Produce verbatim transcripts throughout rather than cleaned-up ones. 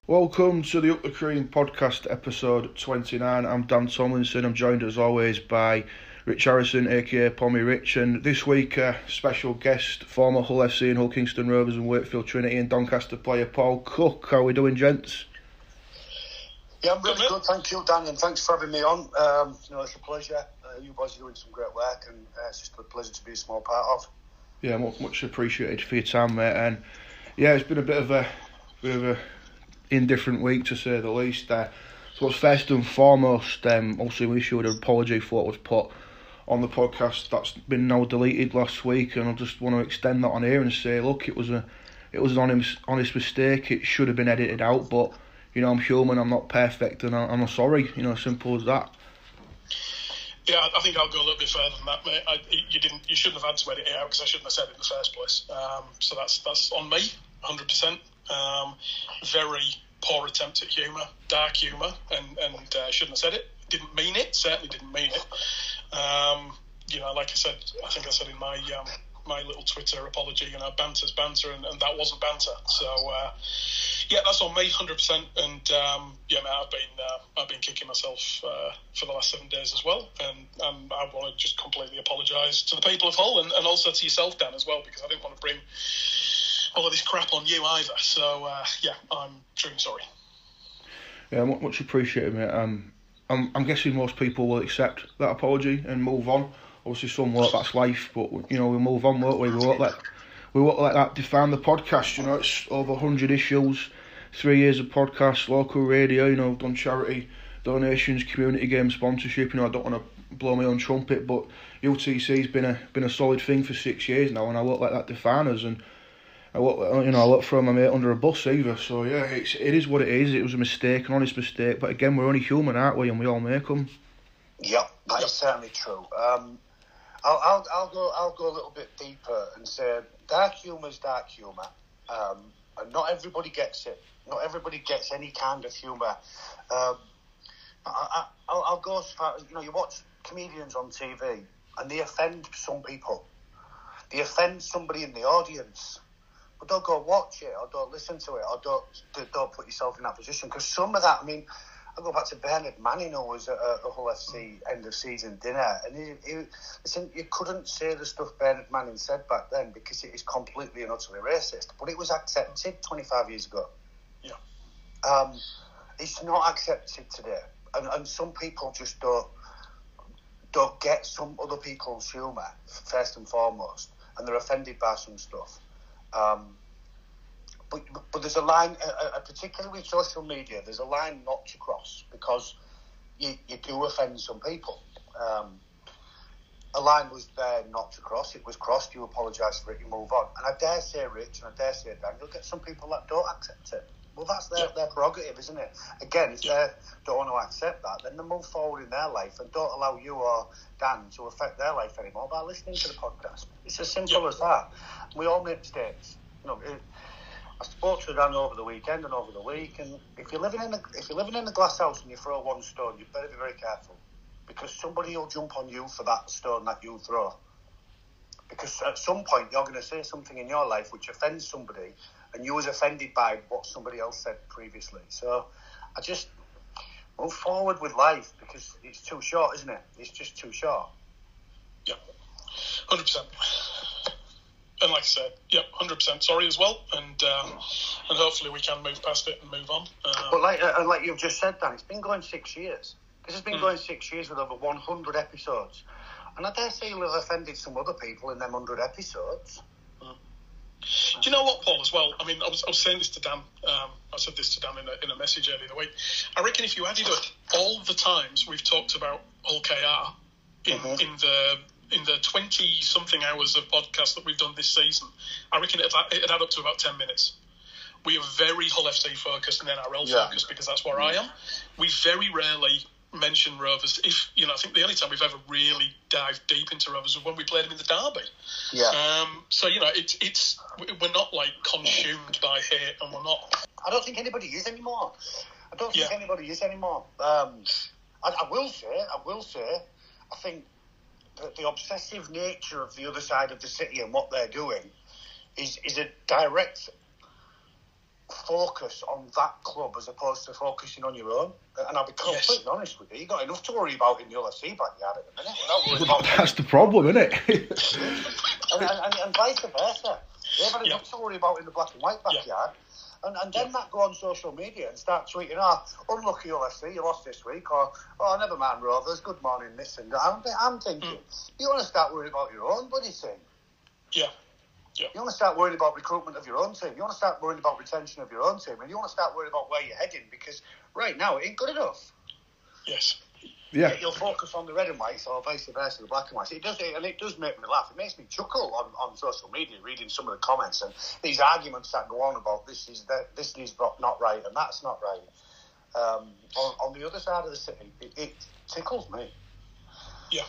Welcome to the Up the Cream podcast, episode twenty-nine. I'm Dan Tomlinson. I'm joined as always by Rich Harrison, aka Pommy Rich, and this week a uh, special guest, former Hull F C and Hull Kingston Rovers and Wakefield Trinity and Doncaster player Paul Cook. How are we doing, gents? Yeah, I'm really good, thank you, Dan, and thanks for having me on. Um, you know, it's a pleasure. Uh, you boys are doing some great work, and uh, it's just a pleasure to be a small part of. Yeah, much appreciated for your time, mate. And yeah, it's been a bit of a bit of a indifferent week, to say the least. Uh, so first and foremost, um, obviously we issued an apology for what was put on the podcast. That's been now deleted last week, and I just want to extend that on here and say, look, it was a it was an honest, honest mistake. It should have been edited out, but you know, I'm human, I'm not perfect, and I'm sorry. You know, simple as that. Yeah, I think I'll go a little bit further than that, mate. I, you didn't, you shouldn't have had to edit it out because I shouldn't have said it in the first place. Um, so that's that's on me, one hundred percent. Um, very poor attempt at humour, dark humour, and, and uh, shouldn't have said it. Didn't mean it, certainly didn't mean it. Um, you know, like I said, I think I said in my um, my little Twitter apology, you know, banter's banter, and, and that wasn't banter. So, uh, yeah, that's on me, one hundred percent. And, um, yeah, mate, I've been, uh, I've been kicking myself uh, for the last seven days as well. And, and I want to just completely apologise to the people of Hull and, and also to yourself, Dan, as well, because I didn't want to bring all of this crap on you either. So, uh, yeah, I'm truly sorry. Yeah, much appreciated, mate. Um, I'm, I'm guessing most people will accept that apology and move on. Obviously, some won't, that's life, but, you know, we'll move on, won't we? We won't let, we won't let that define the podcast. You know, it's over one hundred issues, three years of podcasts, local radio, you know, done charity, donations, community game sponsorship. You know, I don't want to blow my own trumpet, but U T C's been a been a solid thing for six years now, and I won't let that define us. And I won't, you know, I won't throw my mate under a bus either. So yeah, it's it is what it is. It was a mistake, an honest mistake. But again, we're only human, aren't we? And we all make them. Yep, that is certainly true. Um, I'll, I'll I'll go I'll go a little bit deeper and say dark humour is dark humour, um, and not everybody gets it. Not everybody gets any kind of humour. Um, I, I, I'll, I'll go as far as, you know, you watch comedians on T V and they offend some people. They offend somebody in the audience. But don't go watch it or don't listen to it or don't don't put yourself in that position. Because some of that, I mean, I go back to Bernard Manning, who was at a, a Hull F C end of season dinner, and he, he, listen, you couldn't say the stuff Bernard Manning said back then because it is completely and utterly racist. But it was accepted twenty-five years ago. Yeah. Um, it's not accepted today, and, and some people just don't don't get some other people's humour first and foremost, and they're offended by some stuff. Um, but, but there's a line, uh, uh, particularly with social media, there's a line not to cross because you, you do offend some people. Um, a line was there not to cross. It was crossed. You apologise for it. You move on. And I dare say, Rich, and I dare say, Dan, you'll get some people that don't accept it. Well, that's their, their prerogative, isn't it? Again, if they don't want to accept that, then they move forward in their life and don't allow you or Dan to affect their life anymore by listening to the podcast. It's as simple yeah. as that. We all make mistakes. You know, it, I spoke to Dan over the weekend and over the week, and if you're living in a if you're living in a glass house and you throw one stone, you better be very careful because somebody will jump on you for that stone that you throw. Because at some point you're going to say something in your life which offends somebody, and you was offended by what somebody else said previously. So I just move forward with life because it's too short, isn't it? It's just too short. Yeah, one hundred percent. And like I said, yeah, one hundred percent sorry as well, and um, and hopefully we can move past it and move on. Um, but like uh, and like you've just said, Dan, it's been going six years. This has been mm. going six years with over one hundred episodes. And I dare say you'll have offended some other people in them one hundred episodes. Mm. Do you know what, Paul, as well? I mean, I was, I was saying this to Dan. Um, I said this to Dan in a, in a message earlier in the week. I reckon if you added up all the times we've talked about Hull K R in, mm-hmm. in the in the twenty-something hours of podcast that we've done this season, I reckon it'd, it'd add up to about ten minutes. We are very Hull F C focused and N R L yeah. focused because that's where I am. We very rarely mention Rovers. If you know, I think the only time we've ever really dived deep into Rovers was when we played them in the derby. Yeah. Um. So you know, it's it's we're not like consumed by hate, and we're not. I don't think anybody is anymore. I don't think yeah. anybody is anymore. Um. I, I will say. I will say. I think that the obsessive nature of the other side of the city and what they're doing is is a direct focus on that club as opposed to focusing on your own. And I'll be completely Yes. honest with you, you've got enough to worry about in the L F C backyard at the minute. Without worrying about That's the problem, isn't it? and, and, and, and vice versa. They've had Yeah. enough to worry about in the black and white backyard. Yeah. And, and then that go on social media and start tweeting, oh, unlucky L F C, you lost this week, or, oh, never mind, Rovers, good morning, this and that. I'm, I'm thinking, mm. you want to start worrying about your own bloody team. Yeah. Yeah. You want to start worrying about recruitment of your own team. You want to start worrying about retention of your own team. And you want to start worrying about where you're heading, because right now it ain't good enough. Yes. Yeah. You'll focus on the red and whites or vice versa, the black and whites. It does, and it does make me laugh. It makes me chuckle on, on social media, reading some of the comments and these arguments that go on about this is that this is not, not right and that's not right. Um, on, on the other side of the city, it, it tickles me. Yeah.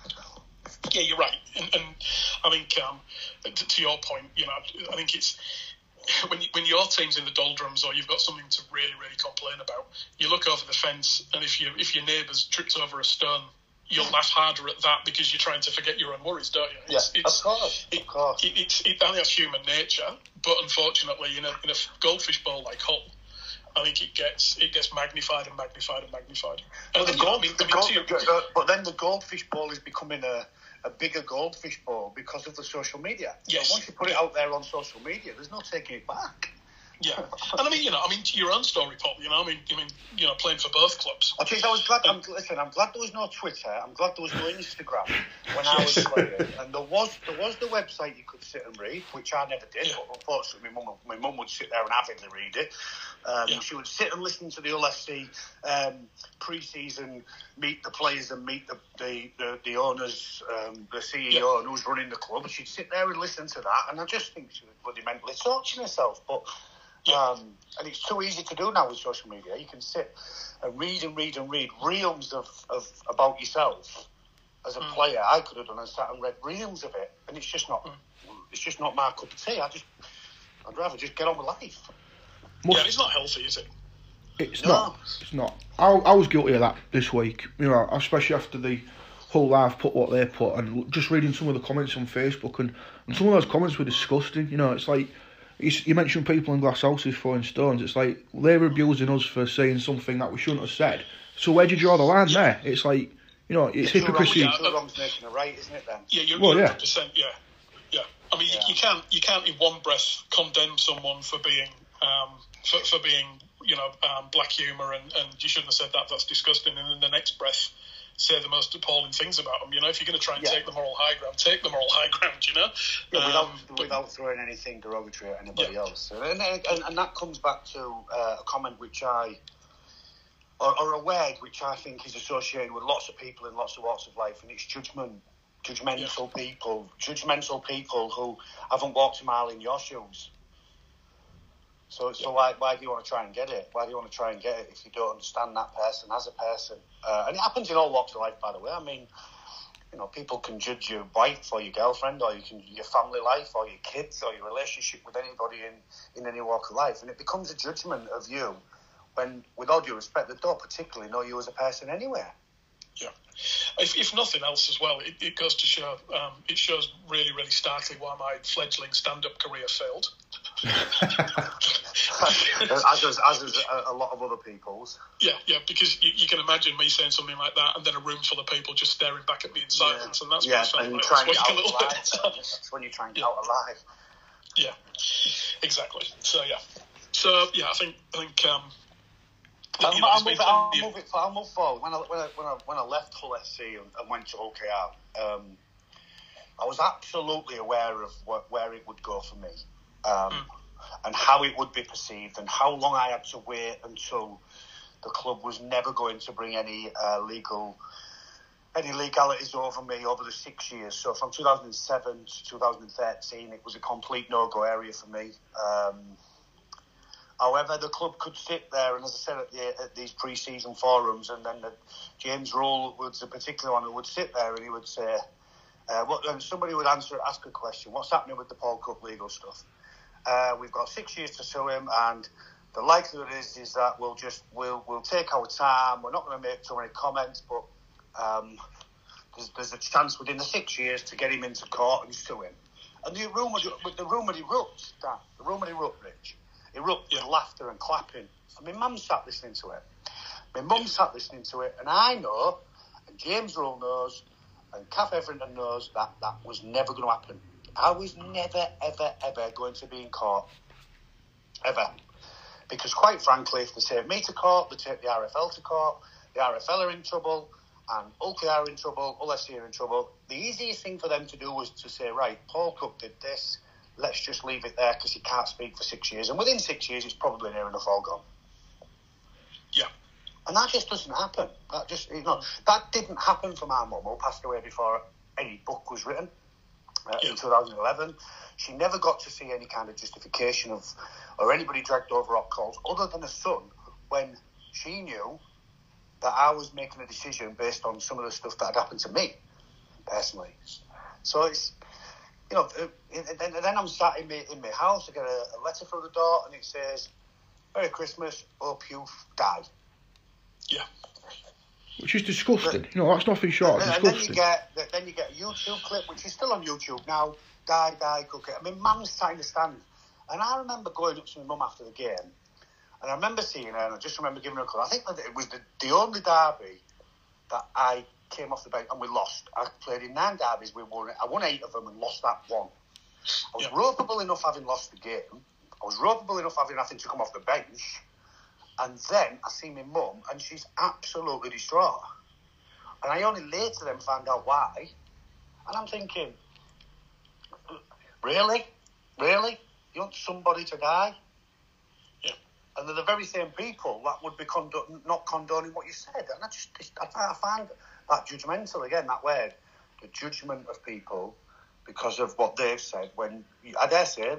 Yeah, you're right, and, and I think um, to, to your point, you know, I think it's when you, when your team's in the doldrums or you've got something to really, really complain about, you look over the fence, and if you if your neighbour's tripped over a stone, you'll laugh harder at that because you're trying to forget your own worries, don't you? It's, yeah, it's, of course. It, of course. It, it's it, I think that's human nature, but unfortunately, in a in a goldfish bowl like Hull, I think it gets it gets magnified and magnified and magnified. And, But, the you know, gold, I mean, the I mean, gold, to your- uh, but then the goldfish bowl is becoming a, a bigger goldfish bowl because of the social media. Yes. So once you put it out there on social media, there's no taking it back. Yeah, and I mean, you know, I mean, to your own story, Paul. You know, I mean, I mean, you know, playing for both clubs. I think I was glad. I'm, listen, I'm glad there was no Twitter. I'm glad there was no Instagram when I was playing. And there was there was the website you could sit and read, which I never did. Yeah. But unfortunately, my mum my mum would sit there and avidly read it. Um, Yeah. She would sit and listen to the L F C um, pre-season, meet the players and meet the the, the, the owners, um, the C E O Yeah. and who's running the club. She'd sit there and listen to that, and I just think she was bloody mentally torturing herself. But Yeah. Um, and it's too easy to do now with social media. You can sit and read and read and read reams of, of about yourself as a Mm. player. I could have done and sat and read reams of it, and it's just not. Mm. It's just not my cup of tea. I just, I'd rather just get on with life. Yeah, it's not healthy, is it? It's No. not. It's not. I, I was guilty of that this week. You know, especially after the whole live put what they put, and just reading some of the comments on Facebook, and, and some of those comments were disgusting. You know, it's like it's, you mentioned people in glass houses throwing stones. It's like they're abusing us for saying something that we shouldn't have said. So where do you draw the line there? It's like, you know, it's Two hypocrisy. wrongs, two wrongs making a right, isn't it? Then. Yeah, you're Well, one yeah. hundred percent. Yeah, yeah. I mean, Yeah. You, you can't you can't in one breath condemn someone for being um, for for being you know um, black humour and, and you shouldn't have said that. That's disgusting. And in the next breath, say the most appalling things about them. You know, if you're going to try and Yeah. take the moral high ground, take the moral high ground. You know, Yeah, without Um, but- without throwing anything derogatory at anybody Yeah. else, and, and, and, and that comes back to uh, a comment which I, or, or a word which I think is associated with lots of people in lots of walks of life, and it's judgment, judgmental people, judgmental people who haven't walked a mile in your shoes. So, so why why do you want to try and get it? Why do you want to try and get it if you don't understand that person as a person? Uh, and it happens in all walks of life, by the way. I mean, you know, people can judge your wife or your girlfriend, or you can your family life, or your kids, or your relationship with anybody in, in any walk of life, and it becomes a judgment of you when, with all due respect, they don't particularly know you as a person anywhere. Yeah. If, if nothing else as well, it, it goes to show, um, it shows really, really starkly why my fledgling stand-up career failed. as does as does a, a lot of other people's. Yeah, yeah, because you, you can imagine me saying something like that and then a room full of people just staring back at me in silence, Yeah. and that's yeah, what it felt and like. trying to That's get what out you can alive. look at. That's when you try and get Yeah. out alive. Yeah, exactly. So yeah, so yeah, I think I think um, I'll, you know, I'll, there's move, been I'll, plenty of- move it, I'll move forward. When I, when I, when I, when I left Hull F C and, and went to O K R, um, I was absolutely aware of what, where it would go for me, um, Mm. and how it would be perceived, and how long I had to wait until the club was never going to bring any uh, legal any legalities over me over the six years. So from two thousand seven to two thousand thirteen, it was a complete no-go area for me. Um, However, the club could sit there, and as I said at, the, at these pre-season forums, and then the, James Rule was a particular one who would sit there and he would say, uh, what, and somebody would answer, ask a question, what's happening with the Paul Cook legal stuff? Uh, we've got six years to sue him, and the likelihood is is that we'll just we'll we'll take our time. We're not going to make too many comments, but um, there's, there's a chance within the six years to get him into court and sue him. And the rumour, the rumour erupts, Dan, the rumour erupts, Rich. erupt with laughter and clapping. And my mum sat listening to it. My mum sat listening to it, and I know, and James Rule knows, and Kath Everington knows that that was never going to happen. I was never, ever, ever going to be in court. Ever. Because quite frankly, if they take me to court, they take the R F L to court, the R F L are in trouble, and Ulkley are in trouble, Hull F C are in trouble. The easiest thing for them to do was to say, right, Paul Cook did this, let's just leave it there because he can't speak for six years. And within six years, it's probably near enough all gone. Yeah. And that just doesn't happen. That just, you know, that didn't happen for my mum, who passed away before any book was written uh, yeah. in two thousand eleven. She never got to see any kind of justification of, or anybody dragged over hot coals, other than a son, when she knew that I was making a decision based on some of the stuff that had happened to me, personally. So it's, you know, and then I'm sat in my, in my house, I get a, a letter through the door, and it says, Merry Christmas, hope you've died. Yeah. Which is disgusting. But, you know, that's nothing short of and disgusting. And then you, get, then you get a YouTube clip, which is still on YouTube now, Die, Die, Cook It. I mean, Mum's sat in the stand. And I remember going up to my mum after the game, and I remember seeing her, and I just remember giving her a call. I think that it was the, the only derby that I came off the bench and we lost. I played in nine derbies, we won it. I won eight of them and lost that one. I was yeah. ropeable enough having lost the game. I was ropeable enough having nothing to come off the bench. And then I see my mum, and she's absolutely distraught. And I only later then found out why. And I'm thinking, really? Really? You want somebody to die? Yeah. And they're the very same people that would be condo- not condoning what you said. And I just, I, I find that judgmental, again, that word, the judgment of people because of what they've said, when, I dare say,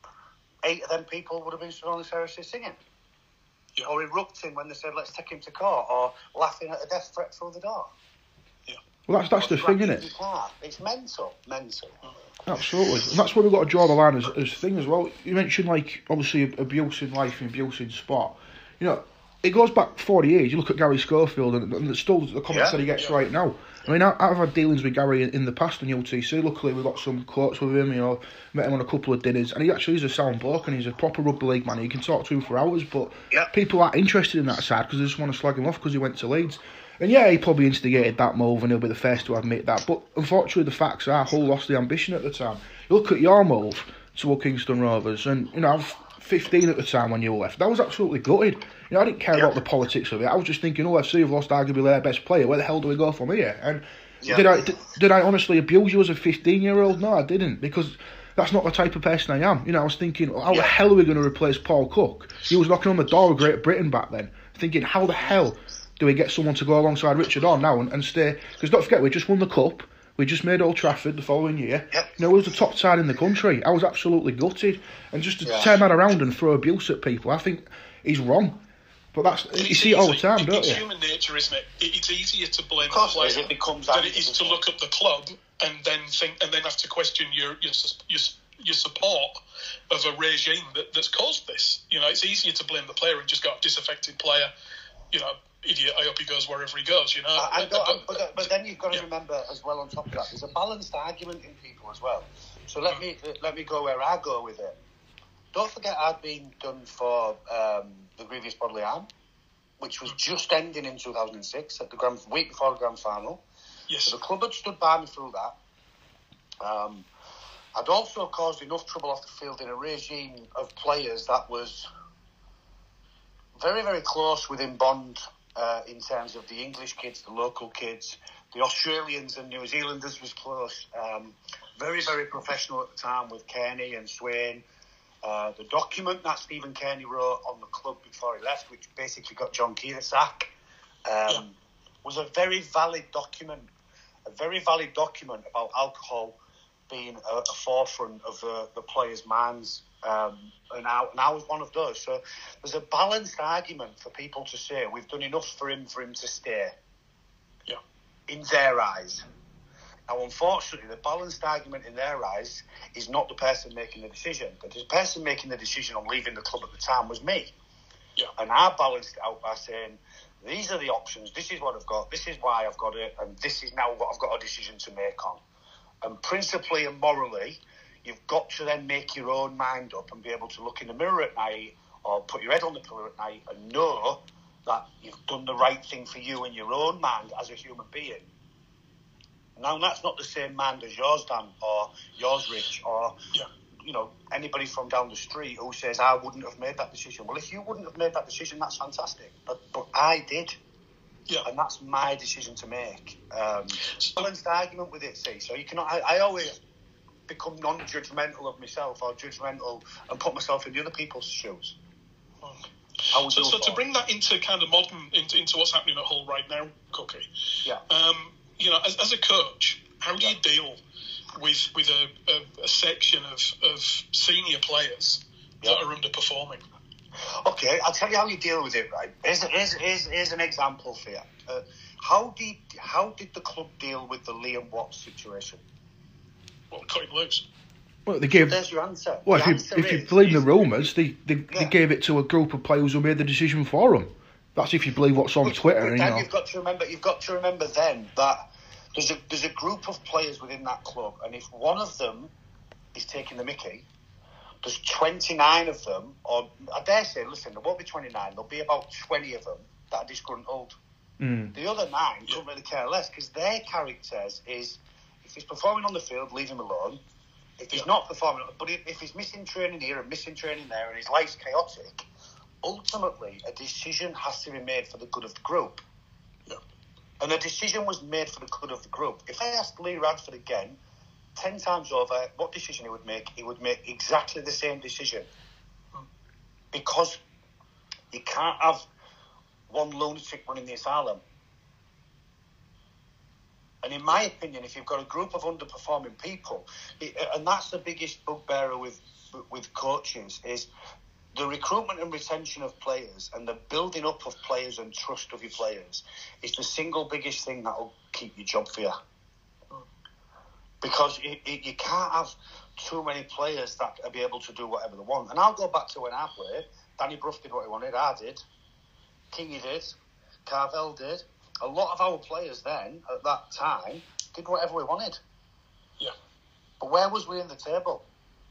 eight of them people would have been stood on the terrace singing. Yeah. Or erupting when they said, let's take him to court, or laughing at a death threat through the door. Yeah. Well, that's, that's the thing, isn't it? It's mental, mental. Absolutely. And that's where we've got to draw the line as, as thing as well. You mentioned, like, obviously, abuse in life and abuse in sport. You know, it goes back forty years. You look at Gary Schofield, and, and it's still the comments yeah. that he gets yeah. right now. I mean, I, I've had dealings with Gary in, in the past on U T C. Luckily, we've got some quotes with him, you know, met him on a couple of dinners, and he actually is a sound bloke, and he's a proper rugby league man. You can talk to him for hours, but yeah. people aren't interested in that side because they just want to slag him off because he went to Leeds. And yeah, he probably instigated that move, and he'll be the first to admit that. But unfortunately, the facts are Hull lost the ambition at the time. You look at your move to Hull Kingston Rovers, and, you know, I was fifteen at the time when you left. That was absolutely gutted. You know, I didn't care yeah. about the politics of it. I was just thinking, oh, F C have lost arguably their best player. Where the hell do we go from here? And yeah. did I did, did I honestly abuse you as a fifteen-year-old? No, I didn't, because that's not the type of person I am. You know, I was thinking, how yeah. the hell are we going to replace Paul Cook? He was knocking on the door of Great Britain back then, thinking, how the hell do we get someone to go alongside Richard Orr now and, and stay? Because don't forget, we just won the Cup. We just made Old Trafford the following year. Yep. You know, we was the top side in the country. I was absolutely gutted. And just to yeah. turn that around and throw abuse at people, I think he's wrong. But that's it's, you see it all the time, it, don't it's you? It's human nature, isn't it? It's easier to blame the player it becomes than it is to look at the club and then think and then have to question your your your, your support of a regime that, that's caused this. You know, it's easier to blame the player and just go, disaffected player, you know, idiot, I hope he goes wherever he goes, you know. I, I but, but, but then you've got to yeah. remember as well, on top of that, there's a balanced argument in people as well. So let mm. me let me go where I go with it. Don't forget, I'd been done for um, the grievous bodily harm, which was just ending in two thousand six, at the grand, week before the grand final. Yes. So the club had stood by me through that. Um, I'd also caused enough trouble off the field in a regime of players that was very, very close within bond uh, in terms of the English kids, the local kids, the Australians and New Zealanders was close. Um, very, very professional at the time with Kearney and Swain. Uh, the document that Stephen Kearney wrote on the club before he left, which basically got John Key the sack, um, yeah. was a very valid document. A very valid document about alcohol being a, a forefront of the, the players' minds. Um, and, I, and I was one of those. So there's a balanced argument for people to say we've done enough for him for him to stay. Yeah. In their eyes. Now, unfortunately, the balanced argument in their eyes is not the person making the decision. But the person making the decision on leaving the club at the time was me. Yeah. And I balanced it out by saying, these are the options, this is what I've got, this is why I've got it, and this is now what I've got a decision to make on. And principally and morally, you've got to then make your own mind up and be able to look in the mirror at night or put your head on the pillow at night and know that you've done the right thing for you and your own mind as a human being. Now, that's not the same mind as yours, Dan, or yours, Rich, or, yeah. you know, anybody from down the street who says, I wouldn't have made that decision. Well, if you wouldn't have made that decision, that's fantastic. But, but I did. Yeah. And that's my decision to make. Um, balanced argument with it, see. So you cannot, I, I always become non-judgmental of myself or judgmental and put myself in the other people's shoes. So, so to bring that into kind of modern, into, into what's happening at Hull right now, Cookie, yeah. um, you know, as, as a coach, how do yeah. you deal with with a, a, a section of, of senior players yeah. that are underperforming? Okay, I'll tell you how you deal with it, right? Here's, here's, here's, here's an example for you. Uh, how, did, how did the club deal with the Liam Watts situation? Well, cut him loose. Well, they gave. There's your answer. Well, the if answer you if is, you believe the is, rumours, they they, yeah. they gave it to a group of players who made the decision for them. That's if you believe what's on but, Twitter. But you then know. you've got to remember. You've got to remember then that there's a there's a group of players within that club, and if one of them is taking the mickey, there's twenty-nine of them, or I dare say, listen, there won't be twenty-nine. There'll be about twenty of them that are disgruntled. Mm. The other nine don't really care less because their characters is if he's performing on the field, leave him alone. If he's yeah. not performing, but if, if he's missing training here and missing training there and his life's chaotic, ultimately a decision has to be made for the good of the group. Yeah. And a decision was made for the good of the group. If I asked Lee Radford again, ten times over, what decision he would make, he would make exactly the same decision. Hmm. Because you can't have one lunatic running the asylum. And in my opinion, if you've got a group of underperforming people, it, and that's the biggest bugbearer with with coaches, is the recruitment and retention of players and the building up of players and trust of your players is the single biggest thing that will keep your job for you. Because it, it, you can't have too many players that will be able to do whatever they want. And I'll go back to when I played. Danny Brough did what he wanted. I did. Kingy did. Carvel did. A lot of our players then, at that time, did whatever we wanted. Yeah. But where was we in the table?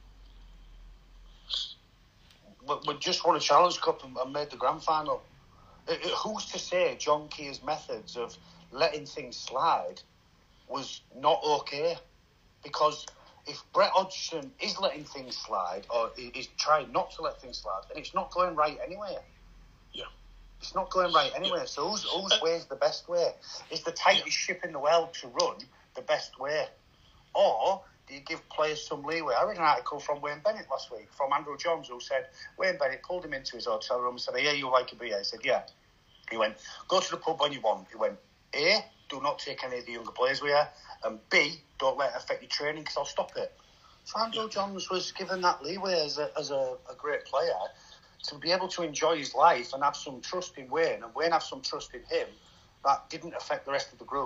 We, we just won a Challenge Cup and, and made the grand final. It, it, who's to say John Keir's methods of letting things slide was not okay? Because if Brett Hodgson is letting things slide, or is trying not to let things slide, then it's not going right anyway. Yeah. It's not going right anyway. Yeah. So whose, whose way is the best way? Is the tightest yeah. ship in the world to run the best way? Or do you give players some leeway? I read an article from Wayne Bennett last week, from Andrew Johns, who said, Wayne Bennett pulled him into his hotel room and said, I hear you like a beer. He said, yeah. He went, go to the pub when you want. He went, A, do not take any of the younger players with you, and B, don't let it affect your training because I'll stop it. So Andrew Johns was given that leeway as a, as a, a great player to be able to enjoy his life and have some trust in Wayne, and Wayne have some trust in him that didn't affect the rest of the group.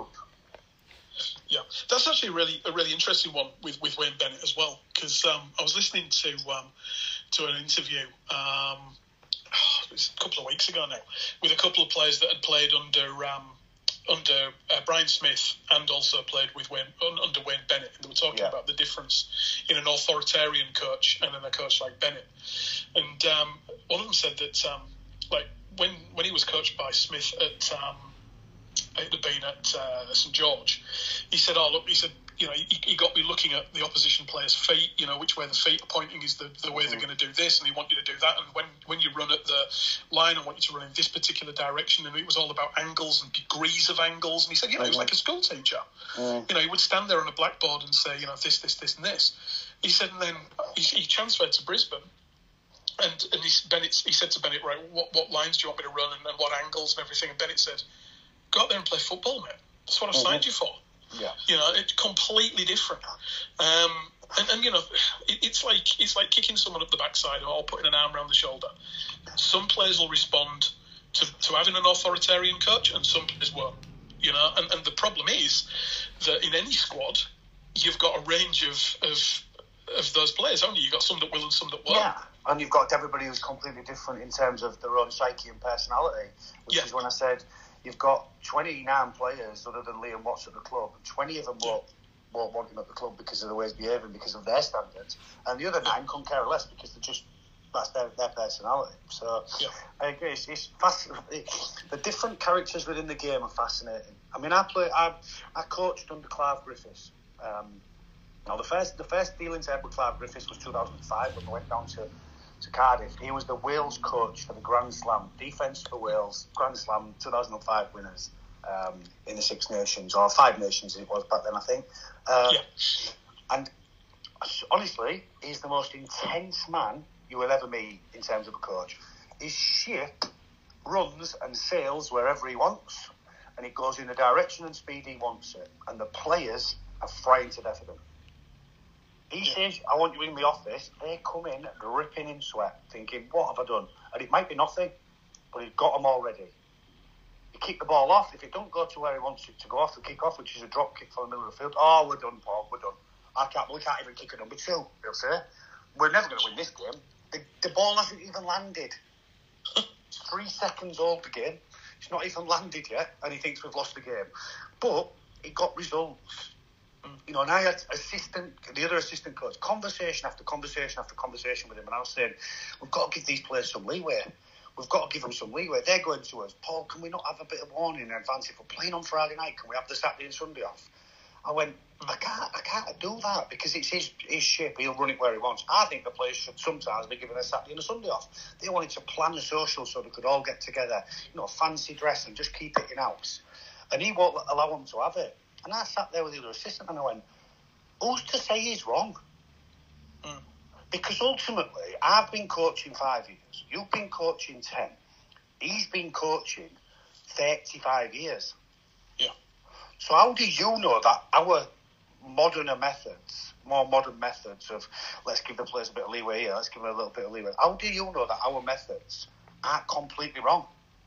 Yeah, that's actually really a really interesting one with, with Wayne Bennett as well, because um, I was listening to um, to an interview um, it was a couple of weeks ago now with a couple of players that had played under um, under uh, Brian Smith and also played with Wayne under Wayne Bennett, and they were talking yeah. about the difference in an authoritarian coach and then a coach like Bennett. And um, one of them said that um, like when when he was coached by Smith at um, it had been at uh, St George, he said, "Oh look," he said, "you know, he, he got me looking at the opposition players' feet. You know, which way the feet are pointing is the, the way they're going to do this, and they want you to do that. And when, when you run at the line, I want you to run in this particular direction." And it was all about angles and degrees of angles. And he said, "You know, he was like a school teacher. Mm. You know, he would stand there on a blackboard and say, you know, this, this, this, and this." He said, and then he, he transferred to Brisbane. And and he, Bennett, he said to Bennett, right, what, what lines do you want me to run and, and what angles and everything? And Bennett said, "Go out there and play football, mate. That's what I've mm-hmm. signed you for." Yeah. You know, it's completely different. Um, and, and, you know, it, it's like it's like kicking someone up the backside or putting an arm around the shoulder. Some players will respond to, to having an authoritarian coach and some players won't. You know, and, and the problem is that in any squad, you've got a range of, of, of those players, haven't you? You've got some that will and some that won't. Yeah. And you've got everybody who's completely different in terms of their own psyche and personality, which yeah. is when I said you've got twenty-nine players other than Liam Watts at the club, and twenty of them won't won't want him at the club because of the way he's behaving, because of their standards, and the other nine couldn't care less because they're just that's their, their personality. So yeah. I agree. It's, it's fascinating. The different characters within the game are fascinating. I mean, I play. I I coached under Clive Griffiths. Um, now the first the first dealings I had with Clive Griffiths was two thousand five when we went down to, to Cardiff. He was the Wales coach for the Grand Slam defence for Wales Grand Slam two thousand five winners. Um, in the Six Nations, or Five Nations it was back then, I think. Uh, yeah. And honestly, he's the most intense man you will ever meet in terms of a coach. His ship runs and sails wherever he wants, and it goes in the direction and speed he wants it. And the players are frightened to death of him. He yeah. says, I want you in the office. They come in dripping in sweat, thinking, what have I done? And it might be nothing, but he's got them already. You kick the ball off. If it don't go to where he wants it to go off, the kick off, which is a drop kick from the middle of the field. Oh, we're done, Paul. We're done. I can't. We can't even kick a number two. He'll say, we're never going to win this game. The, the ball hasn't even landed. It's three seconds old the game. It's not even landed yet, and he thinks we've lost the game. But it got results. You know, and I had assistant, the other assistant coach, conversation after conversation after conversation with him, and I was saying, we've got to give these players some leeway. We've got to give them some leeway. They're going to us, Paul, can we not have a bit of warning in advance? If we're playing on Friday night, can we have the Saturday and Sunday off? I went, I can't I can't do that because it's his, his ship. He'll run it where he wants. I think the players should sometimes be given a Saturday and a Sunday off. They wanted to plan a social so they could all get together, you know, fancy dress and just keep it in-house. And he won't allow them to have it. And I sat there with the other assistant and I went, who's to say he's wrong? Mm. Because ultimately, I've been coaching five years. You've been coaching ten. He's been coaching thirty-five years. Yeah. So how do you know that our moderner methods, more modern methods of let's give the players a bit of leeway here, let's give them a little bit of leeway. How do you know that our methods aren't completely wrong?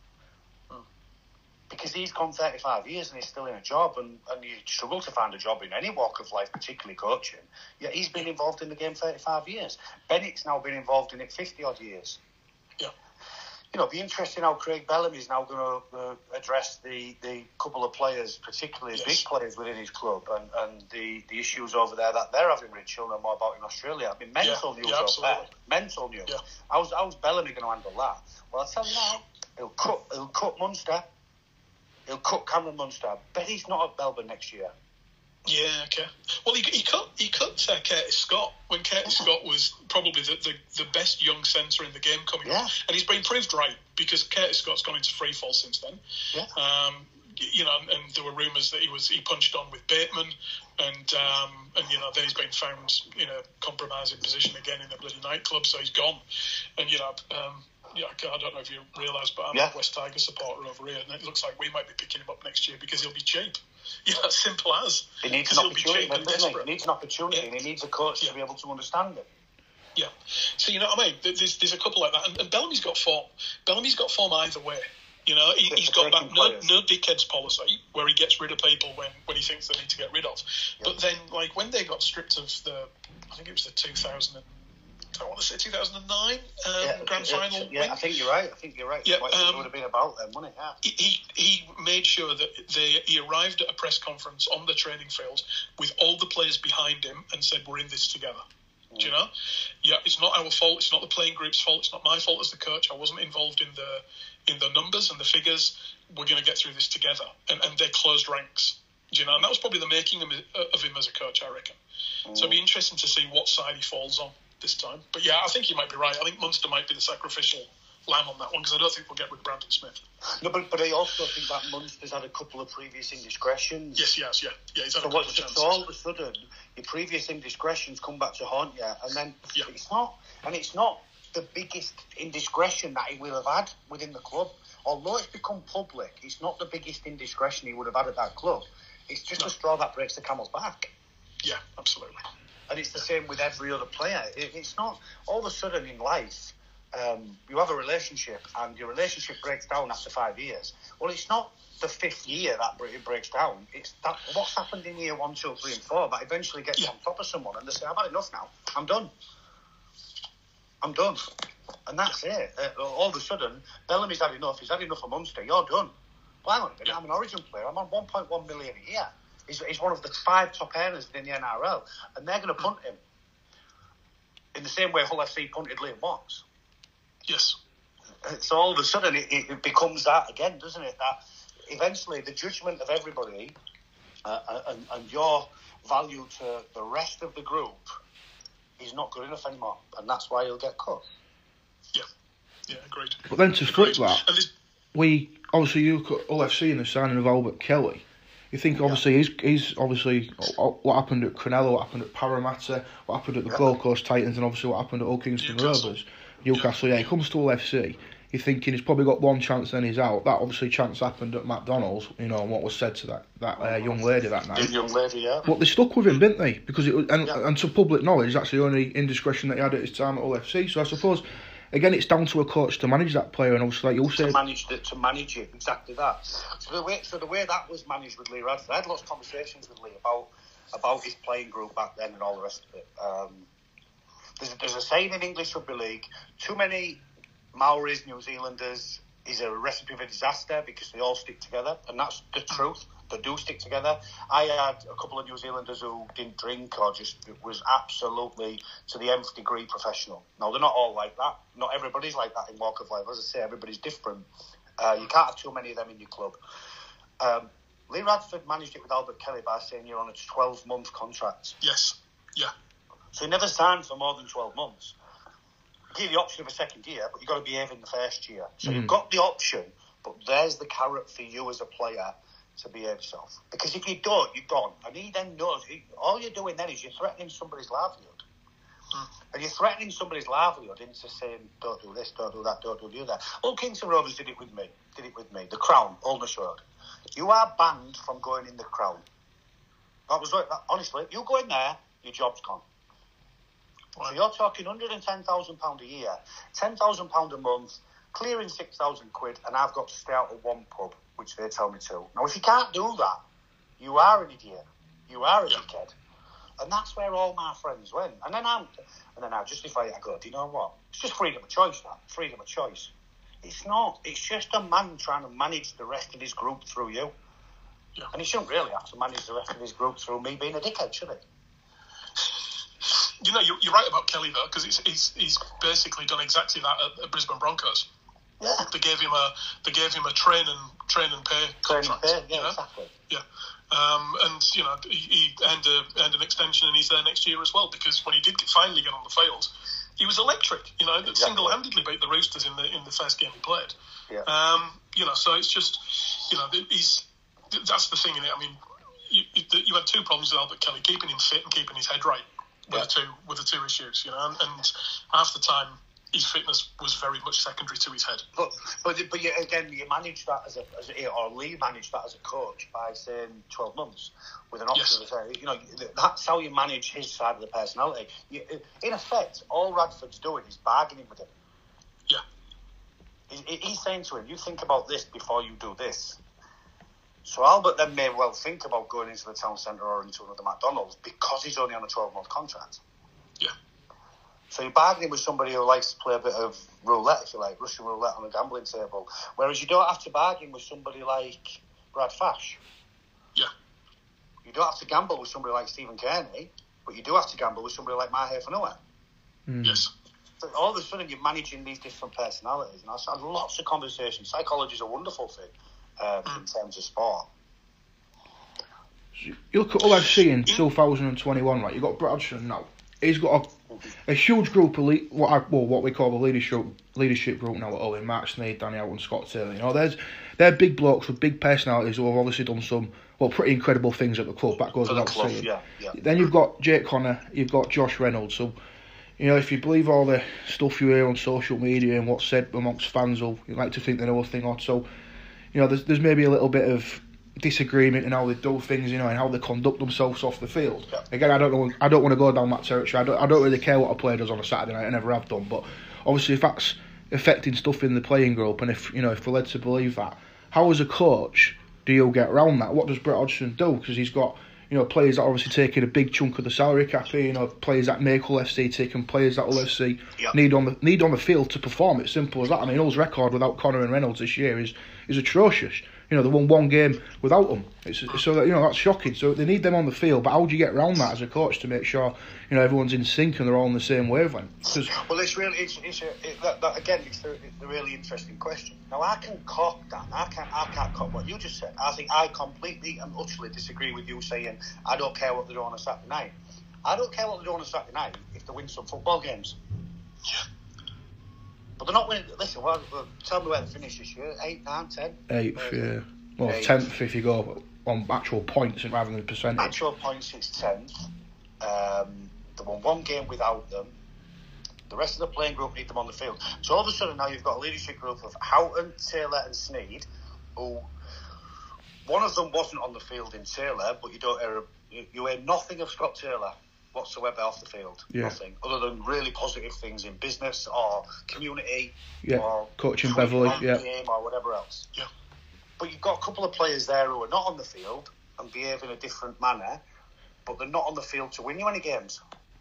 Because he's gone thirty-five years and he's still in a job, and, and you struggle to find a job in any walk of life, particularly coaching. Yet he's been involved in the game thirty-five years. Bennett's now been involved in it fifty-odd years. Yeah. You know, it'll be interesting how Craig Bellamy's now going to uh, address the, the couple of players, particularly yes. big players within his club, and, and the, the issues over there that they're having, Rich. You'll know more about in Australia. I mean, mental yeah. news yeah, over absolutely. there. Mental news. Yeah. How's, how's Bellamy going to handle that? Well, I'll tell you now, he'll cut, he'll cut Munster. He'll cut Cameron Munster. I bet he's not at Melbourne next year. Yeah, okay. Well, he, he cut he cut uh, Curtis Scott when Curtis yeah. Scott was probably the, the, the best young centre in the game coming yeah. up. And he's been proved right because Curtis Scott's gone into free fall since then. Yeah. Um, you know, and, and there were rumours that he was he punched on with Bateman, and um, and you know then he's been found in a compromising position again in the bloody nightclub, so he's gone. And you know. Um, Yeah, I don't know if you realise, but I'm yeah. a West Tiger supporter over here, and it looks like we might be picking him up next year because he'll be cheap. Yeah, as simple as. He needs an opportunity, doesn't he? He needs an opportunity, yeah. and he needs a coach yeah. to be able to understand it. Yeah. So, you know what I mean? There's, there's a couple like that. And, and Bellamy's got form. Bellamy's got form either way. You know, he, he's got that no, no dickheads policy where he gets rid of people when, when he thinks they need to get rid of. Yeah. But then, like, when they got stripped of the, I think it was the two thousand, I want to say two thousand nine um, yeah, grand final. Yeah, win. I think you're right. I think you're right. Yeah, what um, it would have been about then, wouldn't it? Yeah. He, he made sure that they, he arrived at a press conference on the training field with all the players behind him and said, we're in this together. Mm. Do you know? Yeah, it's not our fault. It's not the playing group's fault. It's not my fault as the coach. I wasn't involved in the in the numbers and the figures. We're going to get through this together. And, and they closed ranks. Do you know? And that was probably the making of him as a coach, I reckon. Mm. So it'll be interesting to see what side he falls on this time. But yeah, I think you might be right. I think Munster might be the sacrificial lamb on that one because I don't think we'll get with Brandon Smith. No, but, but I also think that Munster's had a couple of previous indiscretions. Yes, yes, yeah. yeah he's had so, a couple of so all of a sudden, your previous indiscretions come back to haunt you, and then yeah. it's not, and it's not the biggest indiscretion that he will have had within the club. Although it's become public, it's not the biggest indiscretion he would have had at that club. It's just no. a straw that breaks the camel's back. Yeah, absolutely. And it's the same with every other player. It, it's not all of a sudden in life, um, you have a relationship and your relationship breaks down after five years. Well, it's not the fifth year that it breaks down. It's that what's happened in year one, two, three, and four that eventually gets yeah. on top of someone and they say, I've had enough now. I'm done. I'm done. And that's it. Uh, all of a sudden, Bellamy's had enough. He's had enough of Munster. You're done. Well, hang on a minute. Yeah. I'm an Origin player. I'm on one point one million a year. He's, he's one of the five top earners in the N R L, and they're going to punt him in the same way Hull F C punted Liam Watts. Yes. So all of a sudden it, it becomes that again, doesn't it? That eventually the judgment of everybody uh, and, and your value to the rest of the group is not good enough anymore, and that's why he'll get cut. Yeah, yeah, agreed. But then to flip Agreed. that, we obviously you look at Hull F C and the signing of Albert Kelly. You think obviously yeah. he's, he's obviously what happened at Cronulla, what happened at Parramatta, what happened at the yeah. Gold Coast Titans, and obviously what happened at Hull Kingston Newcastle. Rovers. Newcastle, yeah. yeah, he comes to Hull F C. You're thinking he's probably got one chance, then he's out. That obviously chance happened at McDonald's, you know, and what was said to that that uh, young lady that night. The young lady, yeah. But they stuck with him, didn't they? Because it was, and, yeah. and to public knowledge, that's the only indiscretion that he had at his time at Hull F C. So I suppose, again, it's down to a coach to manage that player, and obviously, like you said, to manage the, to manage it exactly that. So the way so the way that was managed with Lee Radford, I had lots of conversations with Lee about about his playing group back then and all the rest of it. Um, there's, there's a saying in English rugby league: too many Maoris, New Zealanders is a recipe for disaster because they all stick together, and that's the truth. They do stick together. I had a couple of New Zealanders who didn't drink or just was absolutely to the nth degree professional. Now, they're not all like that. Not everybody's like that in walk of life. As I say, everybody's different. Uh, you can't have too many of them in your club. Um, Lee Radford managed it with Albert Kelly by saying you're on a twelve-month contract. Yes, yeah. So he never signed for more than twelve months. Give you the option of a second year, but you've got to behave in the first year. So mm. you've got the option, but there's the carrot for you as a player to behave yourself. Because if you don't, you're gone. And he then knows, he, all you're doing then is you're threatening somebody's livelihood. Mm. And you're threatening somebody's livelihood into saying, don't do this, don't do that, don't do the other. Hull Kingston Rovers did it with me, did it with me. The Crown, Oldness Road. You are banned from going in the Crown. That was right, that, honestly, you go in there, your job's gone. So you're talking one hundred ten thousand pounds a year, ten thousand pounds a month, clearing six thousand quid, and I've got to stay out of one pub, which they tell me to. Now, if you can't do that, you are an idiot. You are a yeah. dickhead. And that's where all my friends went. And then I'm, and then I justify it. I go, do you know what? It's just freedom of choice, that. Freedom of choice. It's not. It's just a man trying to manage the rest of his group through you. Yeah. And he shouldn't really have to manage the rest of his group through me being a dickhead, should he? You know, you're, you're right about Kelly, though, because he's he's basically done exactly that at, at Brisbane Broncos. Yeah. They gave him a they gave him a train and train and pay contract. Train and pay, yeah, you know? exactly. Yeah, um, and you know he, he earned, a, earned an extension, and he's there next year as well. Because when he did finally get on the field, he was electric. You know, exactly. Single-handedly beat the Roosters in the in the first game he played. Yeah. Um, you know, so it's just you know he's that's the thing in it. I mean, you you had two problems with Albert Kelly: keeping him fit and keeping his head right. With yeah. the two with the two issues, you know, and, and half the time his fitness was very much secondary to his head. But but but you, again, you manage that as a, as a or Lee managed that as a coach by saying twelve months with an option yes. to say, you know, that's how you manage his side of the personality. You, in effect, all Radford's doing is bargaining with him. Yeah, he, he's saying to him, "You think about this before you do this." So Albert then may well think about going into the town centre or into another McDonald's because he's only on a twelve-month contract. Yeah. So you're bargaining with somebody who likes to play a bit of roulette, if you like, Russian roulette on a gambling table. Whereas you don't have to bargain with somebody like Brad Fash. Yeah. You don't have to gamble with somebody like Stephen Kearney, but you do have to gamble with somebody like Mahe Fanua. Mm. Yes. So all of a sudden you're managing these different personalities. And I've had lots of conversations. Psychology is a wonderful thing. Um, in terms of sport. You look at all I've seen in two thousand twenty-one, right? You've got Bradshire now. He's got a, a huge group of le- what I, well, what we call the leadership leadership group now at Owen, Mark Sneyd, Danny Houghton, Scott Taylor. You know, there's they're big blokes with big personalities who have obviously done some well pretty incredible things at the club. That goes without saying. Yeah, yeah. Then you've got Jake Connor, you've got Josh Reynolds. So, you know, if you believe all the stuff you hear on social media and what's said amongst fans, who you like to think they know a thing or so. You know, there's there's maybe a little bit of disagreement in how they do things, you know, and how they conduct themselves off the field. Yeah. Again, I don't know. I don't want to go down that territory. I don't. I don't really care what a player does on a Saturday night. I never have done. But obviously, if that's affecting stuff in the playing group, and if you know, if we're led to believe that, how as a coach do you get around that? What does Brett Hodgson do? Because he's got you know players that are obviously taking a big chunk of the salary cap here. You know, players that make Hull F C tick and players that Hull F C yeah. need on the need on the field to perform. It's simple as that. I mean, Hull's record without Connor and Reynolds this year is is atrocious. You know, they won one game without them. It's, so that, you know, that's shocking. So they need them on the field. But how do you get around that as a coach to make sure, you know, everyone's in sync and they're all on the same wavelength? Cause well, it's really, it's, it's a, it, that, that, again, it's a, it's a really interesting question. Now, I can cop that. I can't, I can't cop what you just said. I think I completely and utterly disagree with you saying, I don't care what they do on a Saturday night. I don't care what they do on a Saturday night if they win some football games. Yeah. But they're not winning. Listen, well, well, tell me where they finished this year. Eight, nine, ten? Eighth, uh, yeah. Well, eighth. tenth if you go on actual points rather than percentage. Actual points, it's tenth. Um, they won one game without them. The rest of the playing group need them on the field. So all of a sudden now you've got a leadership group of Houghton, Taylor and Sneyd, who one of them wasn't on the field in Taylor, but you don't hear, you, you hear nothing of Scott Taylor whatsoever off the field. Yeah. Nothing. Other than really positive things in business or community yeah. or coaching Beverly, yeah. game or whatever else. Yeah. But you've got a couple of players there who are not on the field and behave in a different manner, but they're not on the field to win you any games.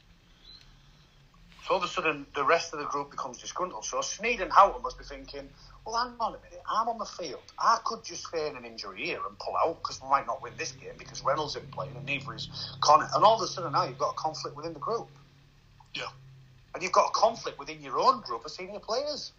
So all of a sudden, the rest of the group becomes disgruntled. So Sneyd and Houghton must be thinking, well, hang on a minute, I'm on the field. I could just feign an injury here and pull out because we might not win this game because Reynolds isn't playing and neither is Connor. And all of a sudden now you've got a conflict within the group. Yeah. And you've got a conflict within your own group of senior players.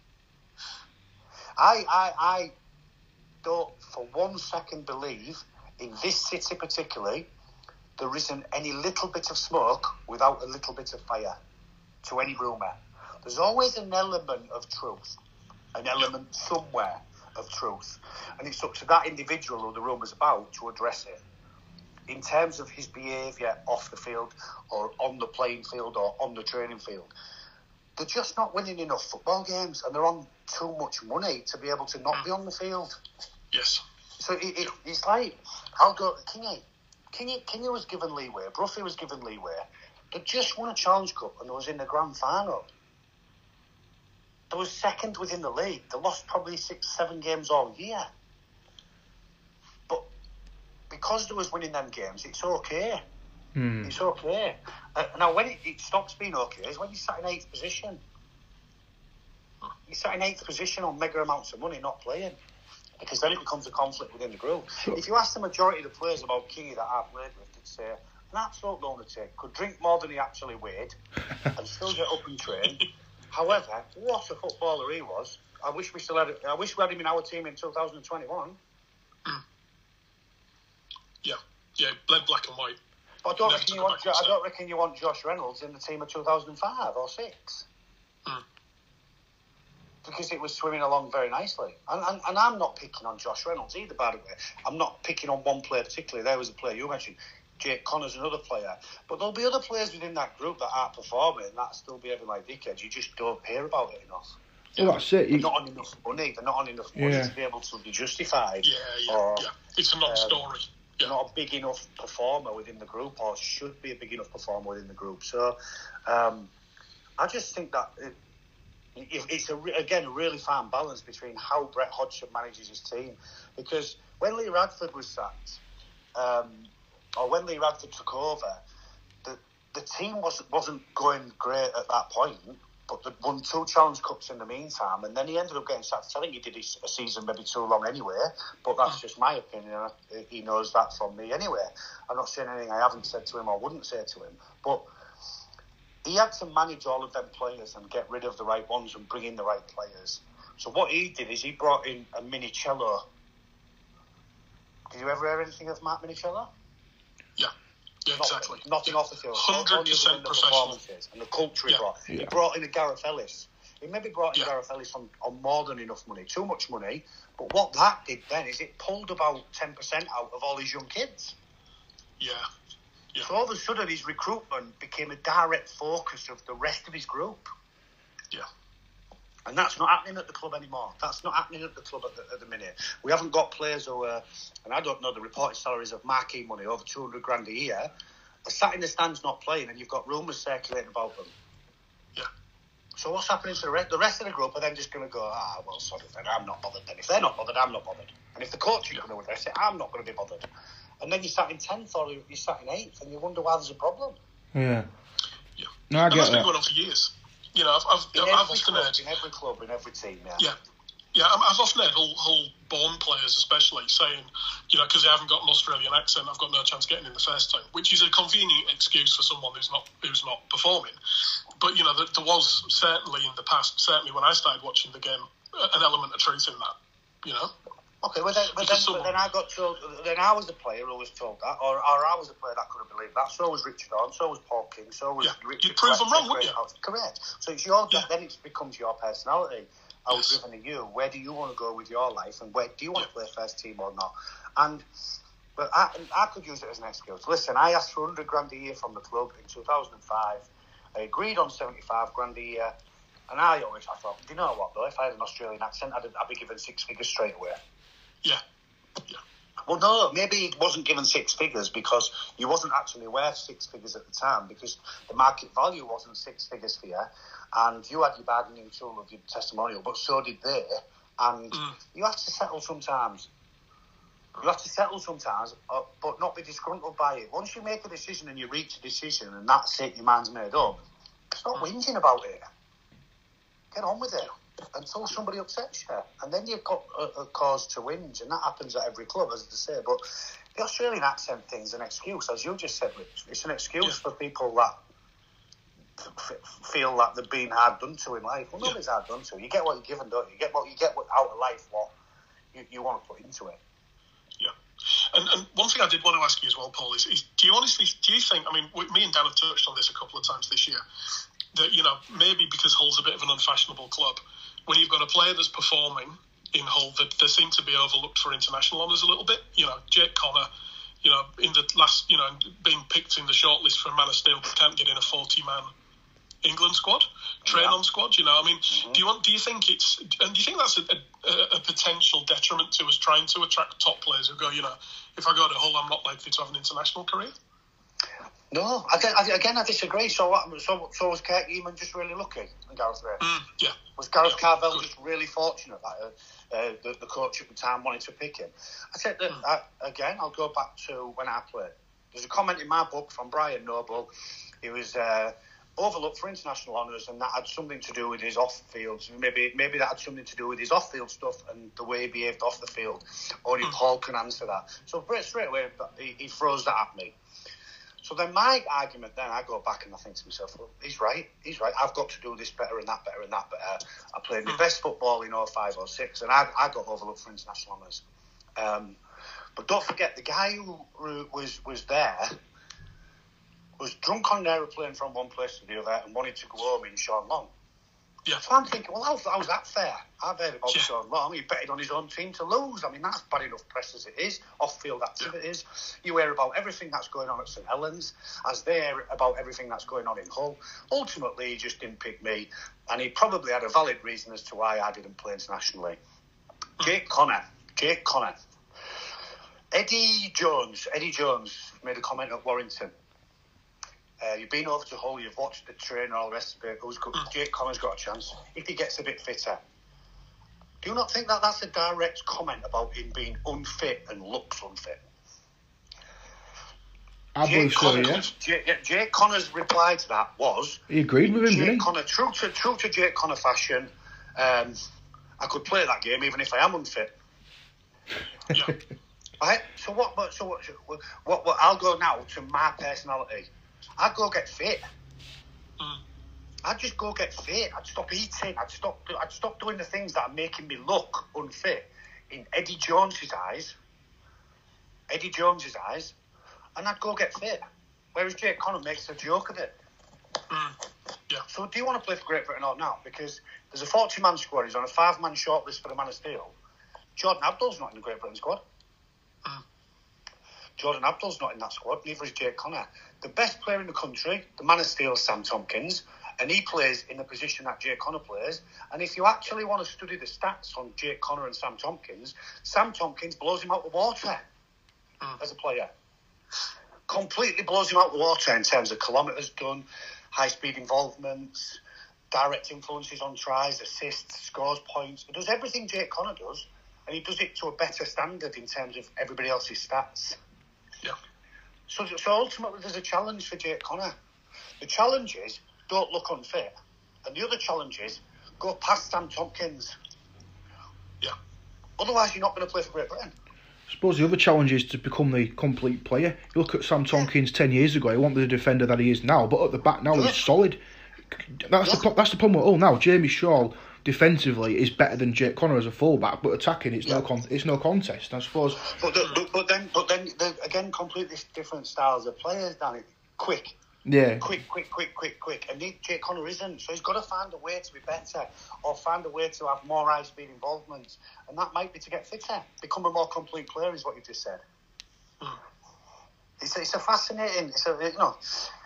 I, I, I don't for one second believe in this city particularly there isn't any little bit of smoke without a little bit of fire to any rumour. There's always an element of truth, an element somewhere of truth. And it's up to that individual who the rumour's about to address it. In terms of his behaviour off the field or on the playing field or on the training field, they're just not winning enough football games and they're on too much money to be able to not be on the field. Yes. So it, it, it's like, I'll go, Kingy, Kingy, Kingy was given leeway, Bruffy was given leeway. They just won a Challenge Cup and they was in the grand final. They was second within the league. They lost probably six, seven games all year. But because they was winning them games, it's okay. Hmm. It's okay. Uh, now, when it, it stops being okay is when you sat in eighth position. You sat in eighth position on mega amounts of money not playing. Because then it becomes a conflict within the group. Sure. If you ask the majority of the players about Kingy that I played with, they'd say, an absolute lunatic, could drink more than he actually weighed and still get up and train. However, what a footballer he was. I wish we still had I wish we had him in our team in two thousand twenty-one. Mm. Yeah. Yeah, bled black and white. But I don't, Never reckon you took want, it back, I don't reckon you want Josh Reynolds in the team of two thousand five or six. Mm. Because it was swimming along very nicely. And, and, and I'm not picking on Josh Reynolds either, by the way. I'm not picking on one player particularly. There was a player you mentioned. Jake Connor's another player. But there'll be other players within that group that aren't performing and that still behaving like dickheads. You just don't hear about it enough. Well, that's it. They're not on enough money. They're not on enough money Yeah. to be able to be justified. Yeah, yeah, or, yeah. It's a non-story. Um, yeah. not a big enough performer within the group or should be a big enough performer within the group. So um, I just think that it, it, it's, a, again, a really fine balance between how Brett Hodgson manages his team. Because when Lee Radford was sacked, um, or when Lee Radford took over, the the team wasn't, wasn't going great at that point, but they'd won two Challenge Cups in the meantime, and then he ended up getting sacked. I think he did his, a season maybe too long anyway, but that's just my opinion. He knows that from me anyway. I'm not saying anything I haven't said to him or wouldn't say to him, but he had to manage all of them players and get rid of the right ones and bring in the right players. So what he did is he brought in a Minicello. Did you ever hear anything of Matt Minicello? Yeah, yeah, exactly. Nothing, nothing yeah. off the field. one hundred percent the professional. performances and the culture he Yeah. brought. Yeah. He brought in a Gareth Ellis. He maybe brought in Yeah. Gareth Ellis on, on more than enough money, too much money. But what that did then is it pulled about ten percent out of all his young kids. Yeah. Yeah. So all of a sudden his recruitment became a direct focus of the rest of his group. Yeah. And that's not happening at the club anymore. That's not happening at the club at the, at the minute. We haven't got players who are, and I don't know the reported salaries of marquee money, over two hundred grand a year, are sat in the stands not playing, and you've got rumours circulating about them. Yeah. So what's happening to the rest? The rest of the group are then just going to go, ah, well, sorry, then I'm not bothered then. If they're not bothered, I'm not bothered. And if the coach is Yeah. going to address it, I'm not going to be bothered. And then you sat in tenth or you sat in eighth, and you wonder why there's a problem. Yeah. Yeah. No, I and get that's been that. going on for years. You know, I've, I've, In I've every often club, heard. in every club, in every team, yeah. Yeah. Yeah, I've often heard Hull, Hull-born players especially saying, you know, because they haven't got an Australian accent, I've got no chance getting in the first team, which is a convenient excuse for someone who's not who's not performing. But, you know, there, there was certainly in the past, certainly when I started watching the game, an element of truth in that, you know? Okay, well then, but, then, someone, but then I got told, then I was the player who was told that, or, or I was the player that couldn't believe that. So was Richard Horne, so was Paul King, so was yeah, Richard. You'd prove them wrong, wouldn't you? Correct. So it's your, yeah. then it becomes your personality. How yes. driven are you? Where do you want to go with your life, and where do you want yeah. to play first team or not? And but I, I could use it as an excuse. Listen, I asked for one hundred grand a year from the club in two thousand five. I agreed on seventy-five grand a year, and I always I thought, do you know what though? If I had an Australian accent, I'd, I'd be given six figures straight away. Yeah. Yeah. Well, no, maybe he wasn't given six figures because he wasn't actually worth six figures at the time, because the market value wasn't six figures for you, and you had your bargaining tool of your testimonial, but so did they, and mm. you have to settle sometimes. You have to settle sometimes, uh, but not be disgruntled by it. Once you make a decision and you reach a decision and that's it, your mind's made up, stop mm. whinging about it. Get on with it until somebody upsets you, and then you've got a, a cause to whinge, and that happens at every club, as I say. But the Australian accent thing's an excuse, as you just said, Rich. It's an excuse yeah. for people that f- feel that they're being hard done to in life. Well, yeah. nobody's hard done to. You get what you're given, don't you? You get what you get out of life, what you, you want to put into it. Yeah. And, and one thing I did want to ask you as well, Paul, is, is do you honestly, do you think, I mean, me and Dan have touched on this a couple of times this year, that, you know, maybe because Hull's a bit of an unfashionable club, when you've got a player that's performing in Hull, that they seem to be overlooked for international honours a little bit. You know, Jake Connor, you know, in the last, you know, being picked in the shortlist for Man of Steel, can't get in a forty-man England squad, train-on yeah. squad. You know, I mean, mm-hmm. do you want? Do you think it's? And do you think that's a, a, a potential detriment to us trying to attract top players who go, you know, if I go to Hull, I'm not likely to have an international career? No, again, again, I disagree. So, what, so, so was Kirk Eamon just really lucky in Gareth Ray? Mm, yeah. Was Gareth yeah, Carvell good. just really fortunate that uh, uh, the, the coach at the time wanted to pick him? I said that, mm. I, again, I'll go back to when I played. There's a comment in my book from Brian Noble. He was uh, overlooked for international honours, and that had something to do with his off-field. Maybe maybe that had something to do with his off-field stuff and the way he behaved off the field. Only mm. Paul can answer that. So straight away, he, he throws that at me. So then my argument then, I go back and I think to myself, well, he's right, he's right. I've got to do this better and that better and that better. I played my best football in oh five oh six, and I, I got overlooked for international honours. Um, but don't forget, the guy who, who was, was there was drunk on an aeroplane from one place to the other and wanted to go home in Sean Long. Yeah. So I'm thinking, well, how's, how's that fair? I've heard about yeah. Sean Long. He betted on his own team to lose. I mean, that's bad enough press as it is, off-field activities. Yeah. You hear about everything that's going on at St Helens, as they hear about everything that's going on in Hull. Ultimately, he just didn't pick me, and he probably had a valid reason as to why I didn't play internationally. Mm. Jake Connor. Jake Connor. Eddie Jones. Eddie Jones made a comment at Warrington. Uh, you've been over to Hull, you've watched the train and all the rest of it. Who's got, Jake Connor's got a chance if he gets a bit fitter. Do you not think that that's a direct comment about him being unfit and looks unfit? I believe so, yeah. Jake, Jake Connor's reply to that was... He agreed with him, Jake didn't he? Connor, true to, true to Jake Connor fashion, um, I could play that game even if I am unfit. Yeah. Right? So what, so what, what, what, I'll go now to my personality. I'd go get fit. Mm. I'd just go get fit. I'd stop eating. I'd stop. I'd stop doing the things that are making me look unfit. In Eddie Jones's eyes, Eddie Jones's eyes, and I'd go get fit. Whereas Jake Connor makes a joke of it. Mm. Yeah. So do you want to play for Great Britain or not? Because there's a forty-man squad. He's on a five-man shortlist for the Man of Steel. Jordan Abdull's not in the Great Britain squad. Mm. Jordan Abdull's not in that squad, neither is Jake Connor. The best player in the country, the Man of Steel, Sam Tompkins, and he plays in the position that Jake Connor plays. And if you actually want to study the stats on Jake Connor and Sam Tompkins, Sam Tompkins blows him out the water mm. as a player. Completely blows him out the water in terms of kilometres done, high-speed involvements, direct influences on tries, assists, scores points. He does everything Jake Connor does, and he does it to a better standard in terms of everybody else's stats. Yeah. So, so ultimately, there's a challenge for Jake Connor. The challenge is don't look unfit, and the other challenge is go past Sam Tompkins. Yeah. Otherwise, you're not going to play for Great Britain. I suppose the other challenge is to become the complete player. You look at Sam Tompkins ten years ago, he wasn't the defender that he is now, but at the back now yeah. he's solid. That's yeah. the that's the problem with all now. Jamie Shaw defensively is better than Jake Connor as a fullback, but attacking it's yeah. no con- it's no contest, I suppose. But the, but, but then but then again, completely different styles of players, Danny. Quick. Yeah. Quick, quick, quick, quick, quick. And Jake Connor isn't. So he's got to find a way to be better or find a way to have more high-speed involvement. And that might be to get fitter. Become a more complete player is what you just said. Mm. It's, it's a fascinating... It's a, you know...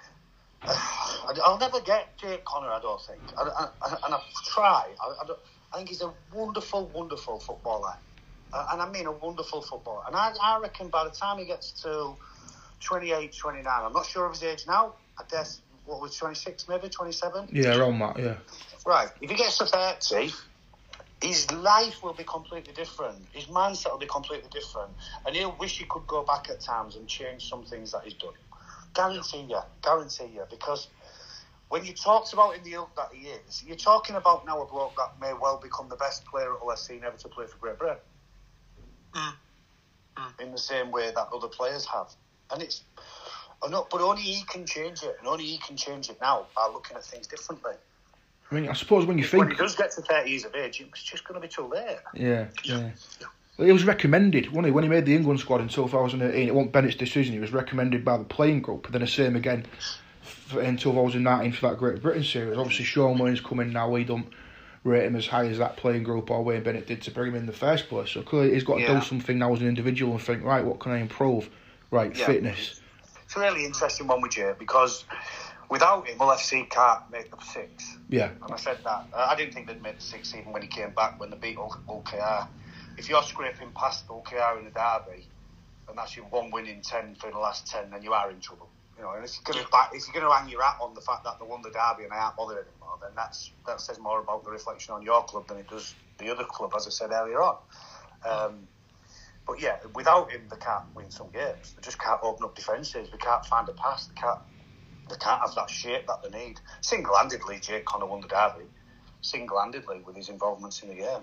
Uh, I'll never get Jake Connor, I don't think. I, I, and I try. I, I, don't, I think he's a wonderful, wonderful footballer. Uh, and I mean a wonderful footballer. And I, I reckon by the time he gets to twenty-eight, twenty-nine, I'm not sure of his age now, I guess, what was twenty-six, maybe twenty-seven? Yeah, around that, yeah. Right. If he gets to thirty, his life will be completely different. His mindset will be completely different. And he'll wish he could go back at times and change some things that he's done. Guarantee you. Guarantee you. Because when you talked about in the ilk that he is, you're talking about now a bloke that may well become the best player at O F C never to play for Great Britain. Mm. Mm. In the same way that other players have. And it's... Oh, no, but only he can change it, and only he can change it now by looking at things differently. I mean, I suppose when you think... When he does get to thirty years of age, it's just going to be too late. Yeah, yeah. yeah. Well, he was recommended, wasn't he? When he made the England squad in two thousand eighteen, it wasn't Bennett's decision, he was recommended by the playing group, and then the same again for, in two thousand nineteen for that Great Britain series. Obviously, Sean Wayne's coming now, we don't rate him as high as that playing group or Wayne Bennett did to bring him in the first place, so clearly he's got to yeah. do something now as an individual and think, right, what can I improve? Right, yeah. fitness... It's a really interesting one with Jay because without him, O F C can't make the six. Yeah. And I said that. I didn't think they'd make the six even when he came back, when they beat O K R. If you're scraping past O K R in the derby, and that's your one win in ten for the last ten, then you are in trouble. You know, and if you're going to back, if you're going to hang your hat on the fact that they won the derby and they aren't bothered anymore, then that's that says more about the reflection on your club than it does the other club, as I said earlier on. Um, But yeah, without him, they can't win some games. They just can't open up defences. They can't find a pass. They can't. They can't have that shape that they need. Single-handedly, Jake Connor won the derby. Single-handedly with his involvements in the game.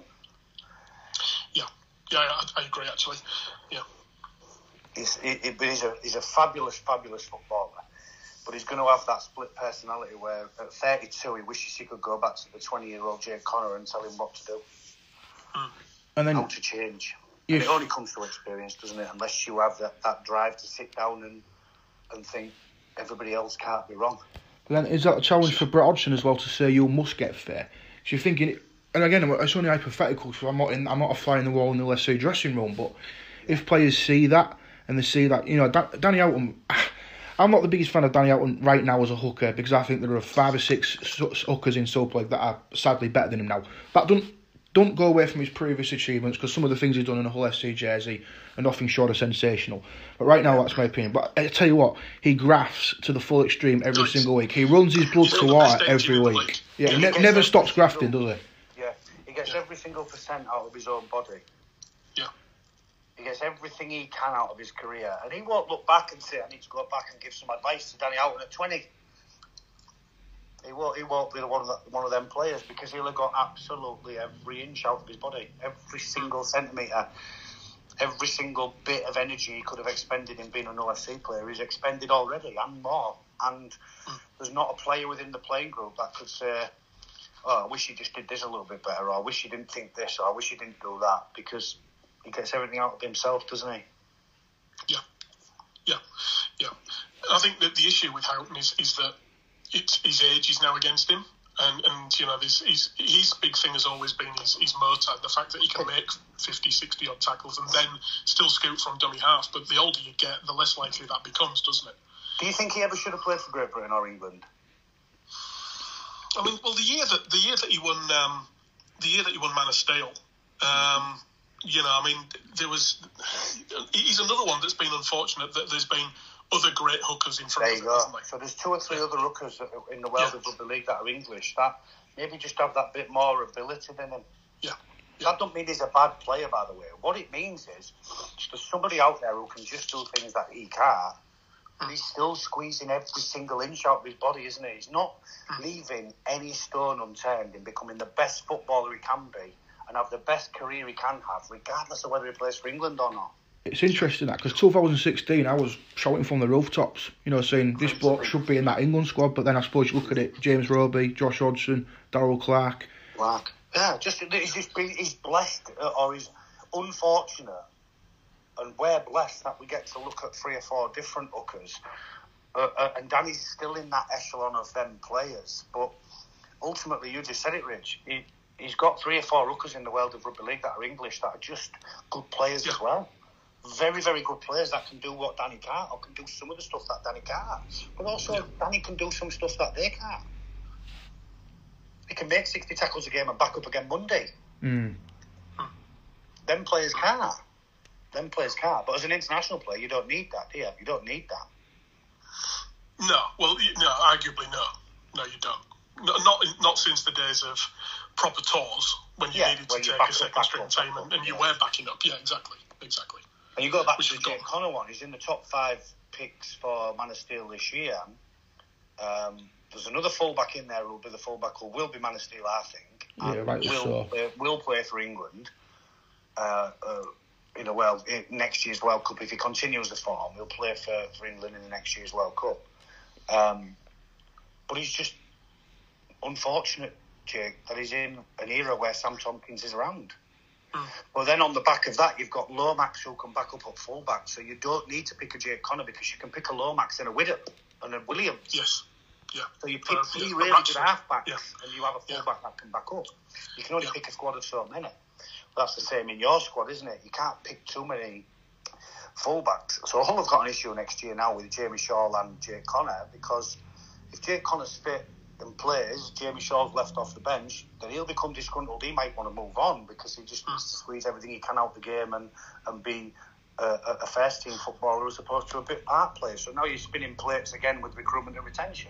Yeah, yeah, I, I agree. Actually, yeah. He's, he, he's a he's a fabulous, fabulous footballer. But he's going to have that split personality where at thirty-two he wishes he could go back to the twenty-year-old Jake Connor and tell him what to do. Mm. And then how to change. And it only comes through experience, doesn't it? Unless you have that, that drive to sit down and and think everybody else can't be wrong. But then is that a challenge for Brett Hodgson as well to say you must get fair? Because you're thinking, and again, it's only hypothetical, so I'm not in, I'm not a fly in the wall in the let's say dressing room. But if players see that and they see that, you know, Dan, Danny Houghton, I'm not the biggest fan of Danny Houghton right now as a hooker because I think there are five or six hookers in Soap League that are sadly better than him now. That doesn't. Don't go away from his previous achievements because some of the things he's done in a Hull F C jersey are nothing short of sensational. But right now, that's my opinion. But I tell you what, he grafts to the full extreme every single week. He runs his blood to water every week. Yeah, he ne- never stops grafting, does he? Yeah, he gets every single percent out of his own body. Yeah. He gets everything he can out of his career. And he won't look back and say, I need to go back and give some advice to Danny Houghton at twenty. He won't, he won't be one of, the, one of them players because he'll have got absolutely every inch out of his body, every single centimetre, every single bit of energy he could have expended in being an O F C player. He's expended already and more. And mm. there's not a player within the playing group that could say, oh, I wish he just did this a little bit better, or I wish he didn't think this, or I wish he didn't do that, because he gets everything out of himself, doesn't he? Yeah, yeah, yeah. I think that the issue with Houghton is, is that it's, his age is now against him, and, and you know, his, his big thing has always been his, his motor, the fact that he can make fifty, sixty odd tackles and then still scoot from dummy half. But the older you get, the less likely that becomes, doesn't it? Do you think he ever should have played for Great Britain or England? I mean, well, the year that the year that he won, um, the year that he won Man of Steel, um, you know, I mean, there was. He's another one that's been unfortunate that there's been other great hookers in front there of him. There you go. So there's two or three yeah. other hookers in the world yeah. of rugby league that are English that maybe just have that bit more ability than him. Yeah. yeah. That don't mean he's a bad player, by the way. What it means is there's somebody out there who can just do things that he can't. And he's still squeezing every single inch out of his body, isn't he? He's not leaving any stone unturned in becoming the best footballer he can be and have the best career he can have, regardless of whether he plays for England or not. It's interesting that, because two thousand sixteen I was shouting from the rooftops, you know, saying this bloke should be in that England squad, but then I suppose you look at it, James Roby, Josh Hodgson, Darrell Clarke. Clarke. Yeah, just he's just been, he's blessed, or he's unfortunate, and we're blessed that we get to look at three or four different hookers. Uh, uh, and Danny's still in that echelon of them players. But ultimately, you just said it, Rich. He, he's got three or four hookers in the world of rugby league that are English, that are just good players yeah. as well. Very, very good players that can do what Danny can't, or can do some of the stuff that Danny can't. But also, yeah. Danny can do some stuff that they can't. He can make sixty tackles a game and back up again Monday. Mm. Them players can't. Them players can't. But as an international player, you don't need that, do you? You don't need that. No, well, no, arguably no, no, you don't. No, not not since the days of proper tours when you yeah, needed to take a second string team and, and you yeah. were backing up. Yeah, exactly, exactly. And you go back Which to the Jake Connor one. He's in the top five picks for Man of Steel this year. Um, there's another fullback in there who will be the fullback who will be Man of Steel, I think. Yeah, right. Will so. play, will play for England. Uh, uh, in a well next year's World Cup, if he continues the form, he'll play for, for England in the next year's World Cup. Um, but he's just unfortunate, Jake, that he's in an era where Sam Tompkins is around. Mm. Well, then on the back of that, you've got Lomax who can back up at fullback, so you don't need to pick a Jake Connor because you can pick a Lomax and a Widdop and a Williams. Yes. Yeah. So you pick uh, three yeah, really good halfbacks yeah. and you have a fullback yeah. that can back up. You can only yeah. pick a squad of so many. That's the same in your squad, isn't it? You can't pick too many fullbacks. So Hull have got an issue next year now with Jamie Shaw and Jake Connor, because if Jake Connor's fit and plays, Jamie Shaw's left off the bench, then he'll become disgruntled. He might want to move on because he just needs to squeeze everything he can out the game and, and be a, a first team footballer as opposed to a bit part player. So now you're spinning plates again with recruitment and retention.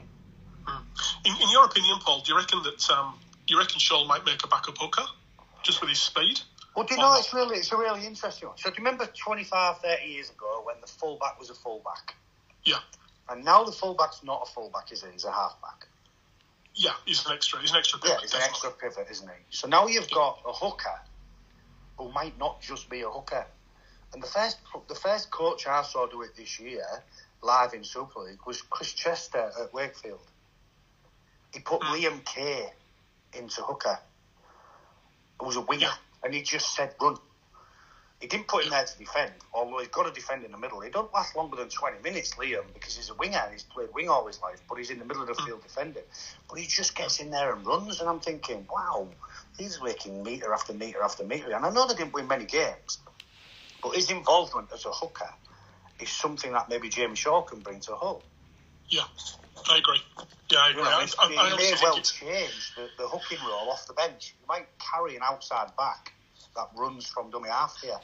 In, in your opinion, Paul, do you reckon that um, you reckon Shaw might make a backup hooker just with his speed? Well, do you know, it's really it's a really interesting one. So do you remember twenty-five, thirty years ago when the fullback was a fullback? Yeah. And now the fullback's not a fullback, is he? He's a halfback. Yeah, he's an extra. He's an extra pivot. Yeah, he's an extra pivot, isn't he? So now you've got a hooker who might not just be a hooker. And the first the first coach I saw do it this year, live in Super League, was Chris Chester at Wakefield. He put mm. Liam Kay into hooker, who was a winger. Yeah. And he just said, run. He didn't put him there to defend, although he's got to defend in the middle. He don't last longer than twenty minutes, Liam, because he's a winger and he's played wing all his life, but he's in the middle of the field defending. But he just gets in there and runs, and I'm thinking, wow, he's making metre after metre after metre. And I know they didn't win many games, but his involvement as a hooker is something that maybe Jamie Shaw can bring to Hull. Yeah, I agree. Yeah, I agree. You know, I, I, I he may well change the, the hooking role off the bench. You might carry an outside back that runs from dummy half here.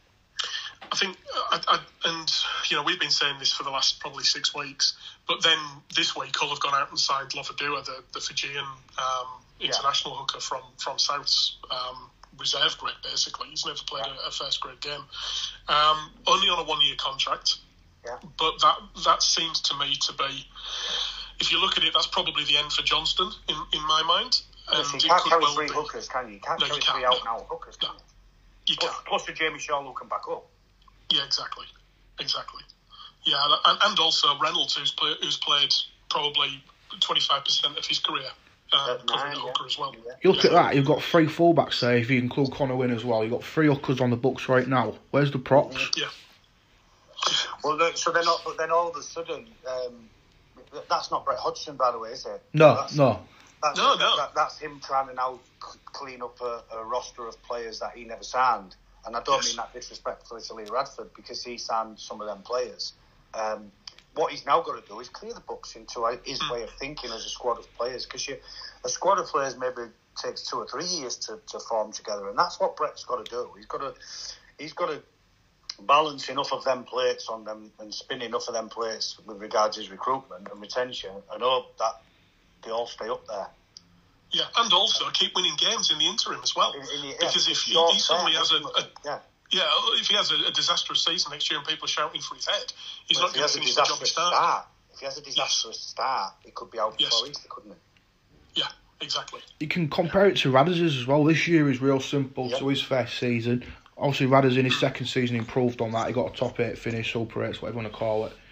I think, I, I, and you know, we've been saying this for the last probably six weeks, but then this week Hull have gone out and signed Lofadua, the, the Fijian um, international yeah. hooker from, from South's um, reserve grade, basically. He's never played yeah. a, a first grade game. Um, only on a one-year contract. Yeah. But that that seems to me to be, if you look at it, that's probably the end for Johnston, in, in my mind. And you can't carry well three be. hookers, can you? You can't no, carry you can't, three no. out-and-out hookers, can no. you? You plus, can't. Plus the Jamie Shaw who can back up. Yeah, exactly. Exactly. Yeah, and, and also Reynolds, who's, play, who's played probably twenty-five percent of his career um, covering the hooker yeah. as well. Yeah. You look at that, you've got three fullbacks there, if you include Connor Wynne as well. You've got three hookers on the books right now. Where's the props? Yeah. Well, so they're not, but then all of a sudden, um, that's not Brett Hodgson, by the way, is it? No, that's, no. That's, no, that, no. That, that's him trying to now clean up a, a roster of players that he never signed. And I don't yes. mean that disrespectfully to Lee Radford, because he signed some of them players. Um, what he's now got to do is clear the books into his mm. way of thinking as a squad of players, because a squad of players maybe takes two or three years to, to form together, and that's what Brett's got to do. He's got to, he's got to balance enough of them plates on them and spin enough of them plates with regards to his recruitment and retention, and hope that they all stay up there. Yeah, and also keep winning games in the interim as well. In, in the, yeah, because if he, he suddenly has a, a yeah. yeah, if he has a, a disastrous season next year and people are shouting for his head, he's well, not going to finish the job he started. Start, if he has a disastrous yes. start, he could be out yes. before Easter, couldn't he? Yeah, exactly. You can compare it to Radiz's as well. This year is real simple Yep. to his first season. Obviously, Radiz in his second season improved on that. He got a top eight finish, Super eights, whatever you want to call it.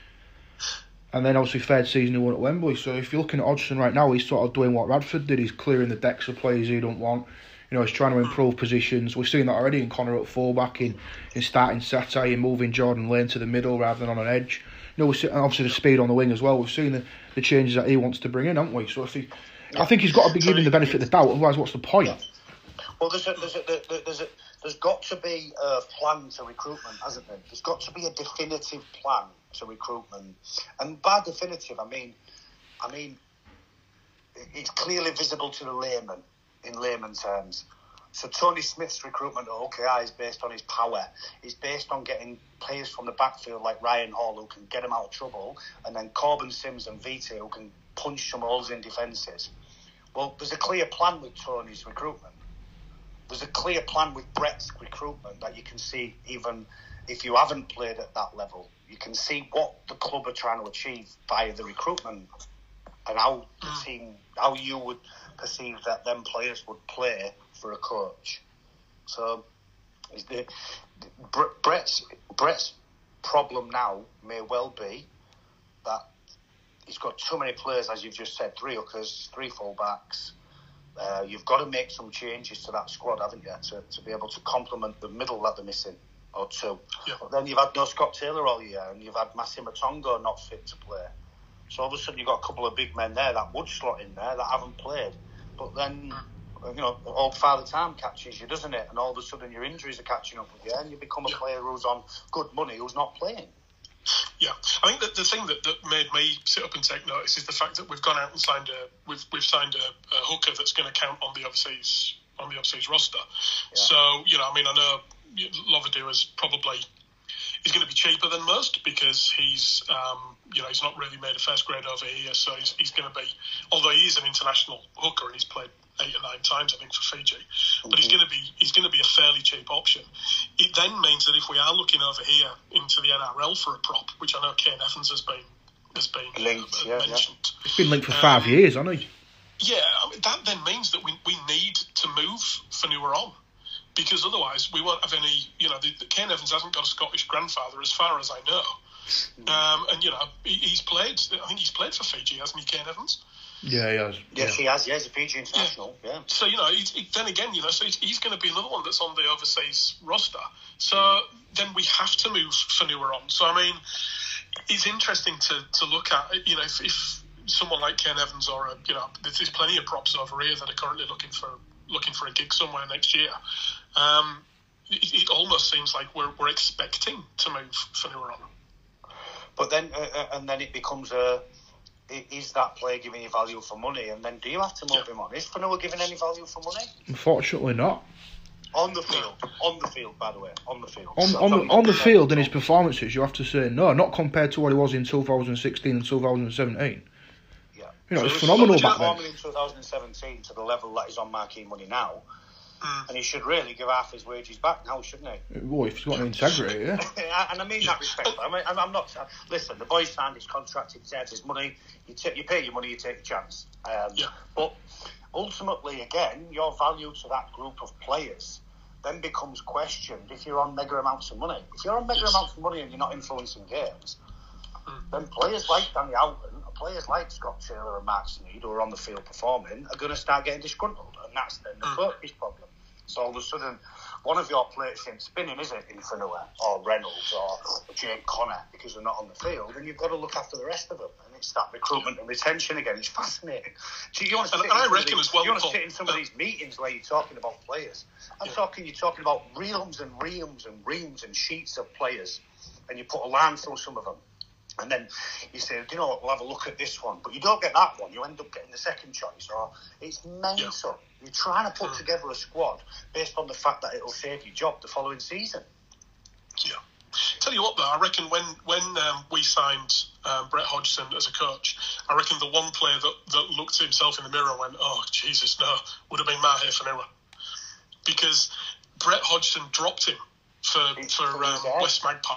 And then obviously third season he won at Wembley. So if you're looking at Hodgson right now, he's sort of doing what Radford did. He's clearing the decks of players he don't want. You know, he's trying to improve positions. We're seeing that already in Connor at fullback, in, in starting Sata, in moving Jordan Lane to the middle rather than on an edge. You know, we're seeing, obviously the speed on the wing as well. We've seen the, the changes that he wants to bring in, haven't we? So if he, I think he's got to be given the benefit of the doubt. Otherwise, what's the point? Well, there's a, there's a, there's a, there's got to be a plan to recruitment, hasn't there? There's got to be a definitive plan to recruitment, and by definitive, I mean, I mean, it's clearly visible to the layman in layman terms. So Tony Smith's recruitment at O K I is based on his power. It's based on getting players from the backfield like Ryan Hall who can get him out of trouble, and then Corbin Sims and Vita who can punch some holes in defences. Well, there's a clear plan with Tony's recruitment. There's a clear plan with Brett's recruitment that you can see even if you haven't played at that level. You can see what the club are trying to achieve via the recruitment and how the team, how you would perceive that them players would play for a coach. So is the, Brett's, Brett's problem now may well be that he's got too many players, as you've just said, three hookers, three fullbacks. Uh, you've got to make some changes to that squad, haven't you, to, to be able to complement the middle that they're missing, or two. Yeah. But then you've had no Scott Taylor all year, and you've had Massimo Tongo not fit to play. So all of a sudden you've got a couple of big men there that would slot in there that haven't played. But then, you know, old Father Time catches you, doesn't it? And all of a sudden your injuries are catching up with you, and you become a yeah. player who's on good money who's not playing. Yeah, I think that the thing that, that made me sit up and take notice is the fact that we've gone out and signed a we've we've signed a, a hooker that's going to count on the overseas on the overseas roster. Yeah. So you know, I mean, I know Loverdew is probably he's going to be cheaper than most because he's um, you know he's not really made a first grade over here, so he's, he's going to be, although he is an international hooker and he's played eight or nine times I think for Fiji, mm-hmm. but he's going to be he's going to be a fairly cheap option. It then means that if we are looking over here into the N R L for a prop, which I know Kane Evans has been has been linked, uh, yeah, mentioned, yeah. It's been linked for five um, years, hasn't he? Yeah, I mean, that then means that we we need to move Fanua on. Because otherwise we won't have any, you know, the, the Kane Evans hasn't got a Scottish grandfather as far as I know. Um, and, you know, he, he's played, I think he's played for Fiji, hasn't he, Kane Evans? Yeah, he has. Yes, yeah. he has, yeah, he's a Fiji international, yeah. yeah. So, you know, he, he, then again, you know, so he's, he's going to be another one that's on the overseas roster. So mm. then we have to move Fanua on. So, I mean, it's interesting to, to look at, you know, if, if someone like Kane Evans or, a, you know, there's plenty of props over here that are currently looking for looking for a gig somewhere next year. Um, it, it almost seems like we're we're expecting to move Fanua on. But then, uh, and then it becomes a: is that player giving you value for money? And then, do you have to move yeah. him on? Is Fanua giving any value for money? Unfortunately, not. On the field, on the field, by the way, on the field. On so on the, on the field and his performances, you have to say no, not compared to what he was in two thousand sixteen and two thousand seventeen. You know, so it's phenomenal back then. In twenty seventeen to the level that he's on marquee money now, mm. and he should really give half his wages back now, shouldn't he? Well, if he's got an integrity, yeah. And I mean that respectfully. I mean, I'm not. Listen, the boy signed his contract. He deserves his money. You take, you pay your money. You take your chance. Um, yeah. But ultimately, again, your value to that group of players then becomes questioned if you're on mega amounts of money. If you're on mega yes. amounts of money and you're not influencing games, mm. then players like Danny Houghton, players like Scott Taylor and Mark Sneed who are on the field performing are going to start getting disgruntled, and that's then the coach's problem. So all of a sudden, one of your players isn't spinning, is it, in Fanua or Reynolds or Jake Connor because they're not on the field, and you've got to look after the rest of them. And it's that recruitment and retention again. It's fascinating. So you want to and, sit, and in, I reckon these, as well, you want to Paul, sit in some uh, of these meetings where you're talking about players. I'm yeah. talking, you're talking about reams and reams and reams and sheets of players, and you put a line through some of them. And then you say, do you know what, we'll have a look at this one. But you don't get that one. You end up getting the second choice. Or it's mental. Yeah. You're trying to put mm. together a squad based on the fact that it'll save your job the following season. Yeah. Tell you what, though, I reckon when, when um, we signed um, Brett Hodgson as a coach, I reckon the one player that, that looked at himself in the mirror and went, oh, Jesus, no, would have been Mahe Fanua. Because Brett Hodgson dropped him for, for um, West Magpies.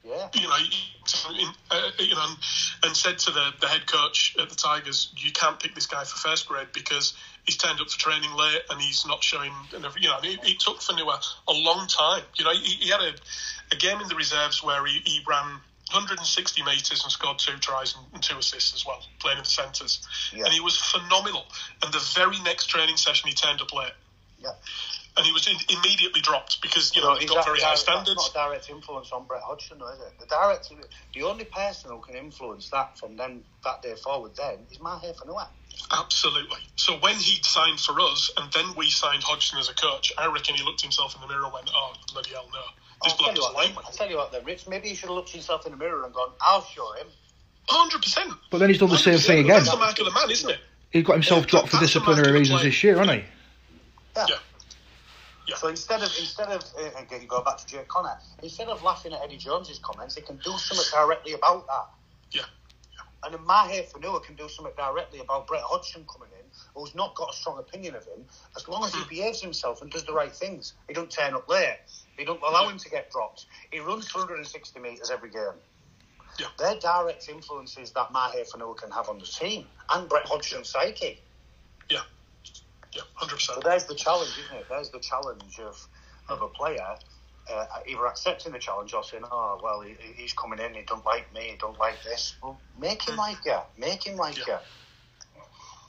Yeah. You know, in, uh, you know, and, and said to the, the head coach at the Tigers, you can't pick this guy for first grade because he's turned up for training late and he's not showing. And you know, it, it took Fonua a long time. You know, he, he had a, a game in the reserves where he, he ran one hundred sixty metres and scored two tries and, and two assists as well, playing in the centres. Yeah. And he was phenomenal. And the very next training session, he turned up late. Yeah. And he was in, immediately dropped because, you know, he's got very high standards. That's not a direct influence on Brett Hodgson, though, is it? The direct, the only person who can influence that from then that day forward then is Mahe Fonua. Absolutely. So when he signed for us and then we signed Hodgson as a coach, I reckon he looked himself in the mirror and went, oh, bloody hell, no. This bloke doesn't like me. I'll tell you what then, Rich, maybe he should have looked himself in the mirror and gone, I'll show him. one hundred percent. But then he's done the same thing again. That's the mark of the man, isn't it? He's got himself yeah, dropped for disciplinary reasons this year, hasn't he? Yeah. yeah. Yeah. So instead of instead of uh, again, going back to Jay Connor, instead of laughing at Eddie Jones's comments, they can do something directly about that. Yeah. yeah. And then Mahe Fonua can do something directly about Brett Hodgson coming in, who's not got a strong opinion of him, as long as he behaves himself and does the right things. He don't turn up late. He don't allow him to get dropped. He runs one hundred sixty metres every game. Yeah. They're direct influences that Mahe Fonua can have on the team and Brett Hodgson's psyche. Yeah. Yeah, one hundred percent. So there's the challenge, isn't it? There's the challenge of, of a player uh, either accepting the challenge or saying, oh, well, he, he's coming in, he don't like me, he don't like this. Well, make him like you. Make him like yeah. you.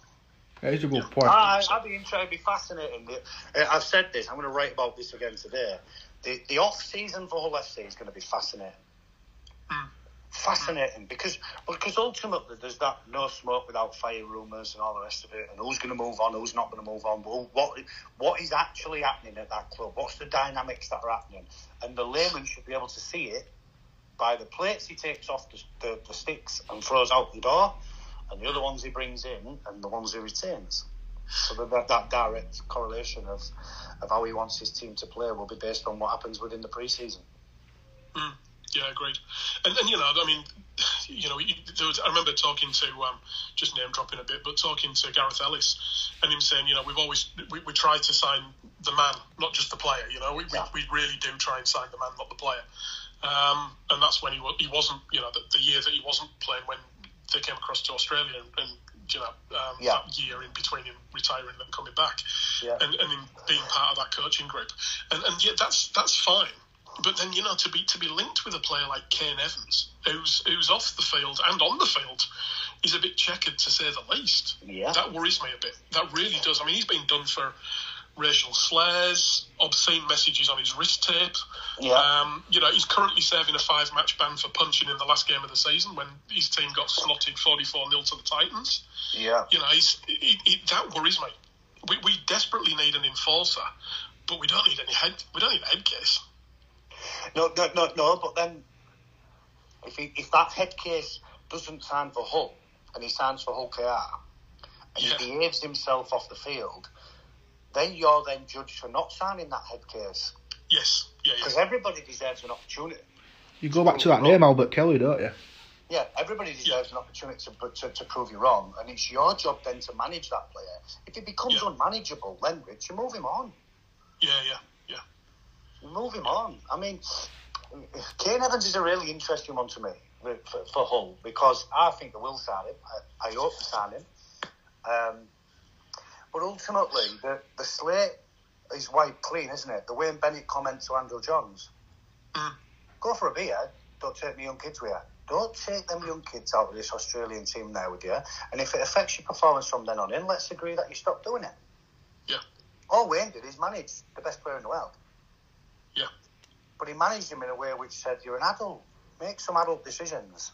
That is a good point. I, I'd be interested, it'd be fascinating. Uh, I've said this, I'm going to write about this again today. The, the off-season for Hull F C is going to be fascinating. Mm. Fascinating because because ultimately there's that no smoke without fire rumours and all the rest of it, and who's going to move on, who's not going to move on, but what what is actually happening at that club, what's the dynamics that are happening, and the layman should be able to see it by the plates he takes off the, the, the sticks and throws out the door, and the other ones he brings in and the ones he retains. So that, that, that direct correlation of, of how he wants his team to play will be based on what happens within the pre-season. Mm. Yeah, agreed. And, and you know, I mean, you know, there was, I remember talking to, um, just name dropping a bit, but talking to Gareth Ellis and him saying, you know, we've always, we, we try to sign the man, not just the player, you know, we, yeah. we, we really do try and sign the man, not the player. Um, and that's when he, he wasn't, you know, the, the year that he wasn't playing when they came across to Australia and, and you know, um, yeah. that year in between him retiring and then coming back yeah. and, and him being part of that coaching group. And, and yeah, that's, that's fine. But then, you know, to be to be linked with a player like Kane Evans, who's who's off the field and on the field, is a bit checkered to say the least. Yeah. That worries me a bit. That really does. I mean, he's been done for racial slurs, obscene messages on his wrist tape. Yeah. Um, you know, he's currently serving a five-match ban for punching in the last game of the season when his team got slotted forty-four nil to the Titans. Yeah. You know, he's he, he, that worries me. We we desperately need an enforcer, but we don't need any head. We don't need a head case. No, no, no, no. But then, if he, if that head case doesn't sign for Hull and he signs for Hull K R and yeah. he behaves himself off the field, then you're then judged for not signing that head case. Yes, yeah, because yeah. everybody deserves an opportunity. You go back to that name, Albert Kelly, don't you? Yeah, everybody deserves yeah. an opportunity to, to to prove you wrong, and it's your job then to manage that player. If it becomes yeah. unmanageable, then Rich, you move him on. Yeah, yeah. Move him on. I mean, Kane Evans is a really interesting one to me for, for Hull because I think they will sign him. I, I hope they sign him. Um, but ultimately, the, the slate is white clean, isn't it? The Wayne Bennett comment to Andrew Johns. Mm. Go for a beer, don't take me young kids with you. Don't take them young kids out of this Australian team now with you. And if it affects your performance from then on in, let's agree that you stop doing it. Yeah. All Wayne did is manage the best player in the world. Yeah. But he managed him in a way which said, you're an adult, make some adult decisions.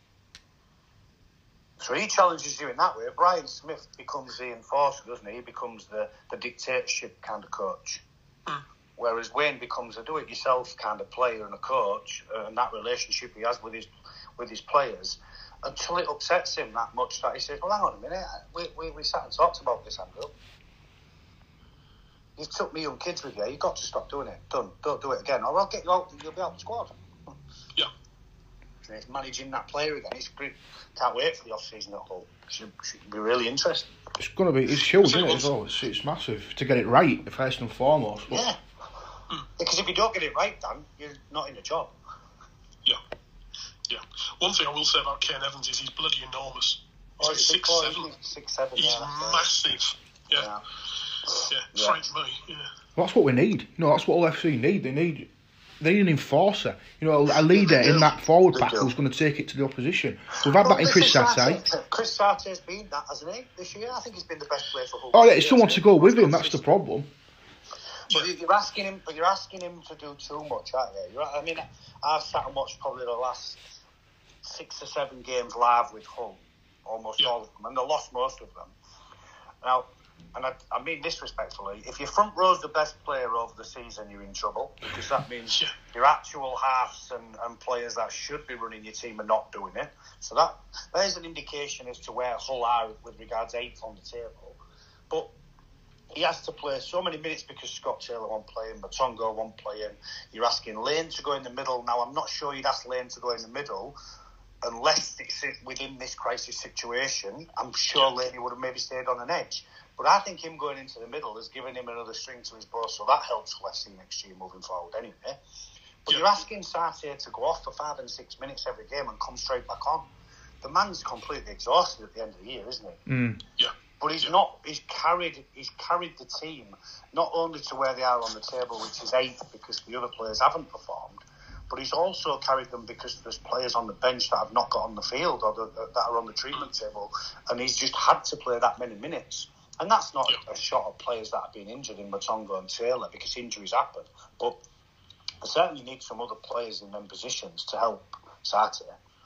So he challenges you in that way. Brian Smith becomes the enforcer, doesn't he? He becomes the, the dictatorship kind of coach. Mm. Whereas Wayne becomes a do-it-yourself kind of player and a coach, uh, and that relationship he has with his with his players, until it upsets him that much that he says, well, hang on a minute, we, we, we sat and talked about this, Andrew. You took me young kids with you. You've got to stop doing it. Done. Don't do it again. Or I'll get you out. You'll be out of the squad. Yeah. And it's managing that player again. It's great. Can't wait for the off-season at Hull. Should, should be really interesting. It's going to be. It's huge, isn't it? As well. It's, it's massive to get it right first and foremost. But... Yeah. Mm. Because if you don't get it right, Dan, you're not in a job. Yeah, yeah. One thing I will say about Kane Evans is he's bloody enormous. He's Oh, like he's six big boy, seven. isn't he? Six seven. He's Yeah, that's right. massive. Yeah, Yeah. yeah. Yeah. Frightens me. Yeah. Well, that's what we need. You know, that's what all F C need. They need they need an enforcer. You know, a leader do. in that forward They pack do. who's going to take it to the opposition. We've had Well, that in Chris listen, Sate. Chris Sate's been that, hasn't he, this year? I think he's been the best player for Hull. Oh yeah, it's someone to go with him. That's the problem. But you're asking him, but you're asking him to do too much, aren't you? You're, I mean, I've sat and watched probably the last six or seven games live with Hull, almost Yeah. all of them, and they lost most of them. Now, and I, I mean this respectfully, if your front row's the best player over the season, you're in trouble, because that means Yeah. your actual halves and, and players that should be running your team are not doing it. So that there's an indication as to where Hull are with regards eighth on the table. But he has to play so many minutes because Scott Taylor won't play him, Batongo won't play him. You're asking Lane to go in the middle. Now, I'm not sure you'd ask Lane to go in the middle unless it's within this crisis situation. I'm sure Lane would have maybe stayed on an edge. But I think him going into the middle has given him another string to his bow, so that helps F C next year moving forward anyway. But Yeah. you're asking Sate to go off for five and six minutes every game and come straight back on. The man's completely exhausted at the end of the year, isn't he? Mm. Yeah. But he's not. He's carried. He's carried the team not only to where they are on the table, which is eighth, because the other players haven't performed, but he's also carried them because there's players on the bench that have not got on the field or the, that are on the treatment table, and he's just had to play that many minutes. And that's not Yeah. a shot at players that have been injured in Batongo and Taylor, because injuries happen. But they certainly need some other players in them positions to help Sate.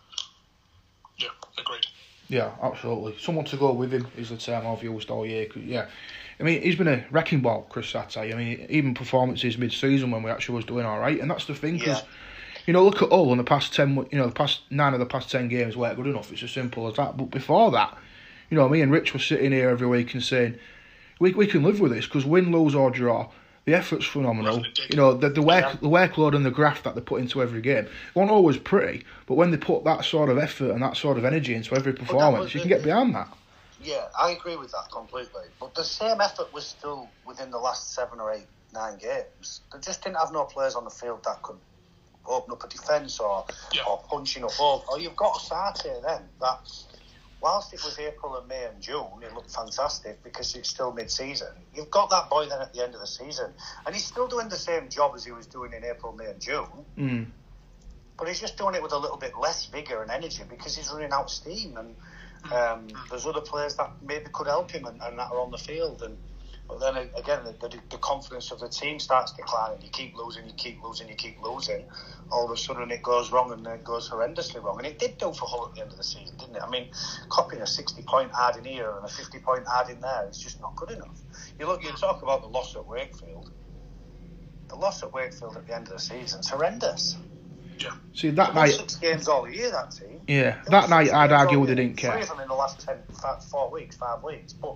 Yeah. Agreed. Yeah, absolutely. Someone to go with him is the term I've used all year. 'Cause, yeah, I mean, he's been a wrecking ball, Chris Sate. I mean, even performances mid-season when we actually was doing all right, and that's the thing. Because Yeah. you know, look at Hull in the past ten. You know, the past nine of the past ten games weren't good enough. It's as simple as that. But before that, you know, me and Rich were sitting here every week and saying we we can live with this because win, lose or draw, the effort's phenomenal. You know, the the work Yeah. the workload and the graft that they put into every game. It wasn't always pretty, but when they put that sort of effort and that sort of energy into every performance, was you it. can get behind that. Yeah, I agree with that completely. But the same effort was still within the last seven or eight, nine games. They just didn't have no players on the field that could open up a defence or, Yeah. or punching up ball. Or you've got Sate then that, whilst it was April and May and June, it looked fantastic because it's still mid-season. You've got that boy then at the end of the season, and he's still doing the same job as he was doing in April, May and June. Mm. But he's just doing it with a little bit less vigour and energy because he's running out of steam, and um, there's other players that maybe could help him and, and that are on the field. And but then again, the, the, the confidence of the team starts declining. You keep losing, you keep losing, you keep losing. All of a sudden, it goes wrong, and it goes horrendously wrong. And it did do for Hull at the end of the season, didn't it? I mean, copying a sixty-point ad in here and a fifty-point ad in there is just not good enough. You look, you talk about the loss at Wakefield. The loss at Wakefield at the end of the season is horrendous. Yeah. See that They won night. six games all year, that team. Yeah, They that won night six I'd games argue all they year. didn't care. Three of them in the last ten, five, four weeks, five weeks. But,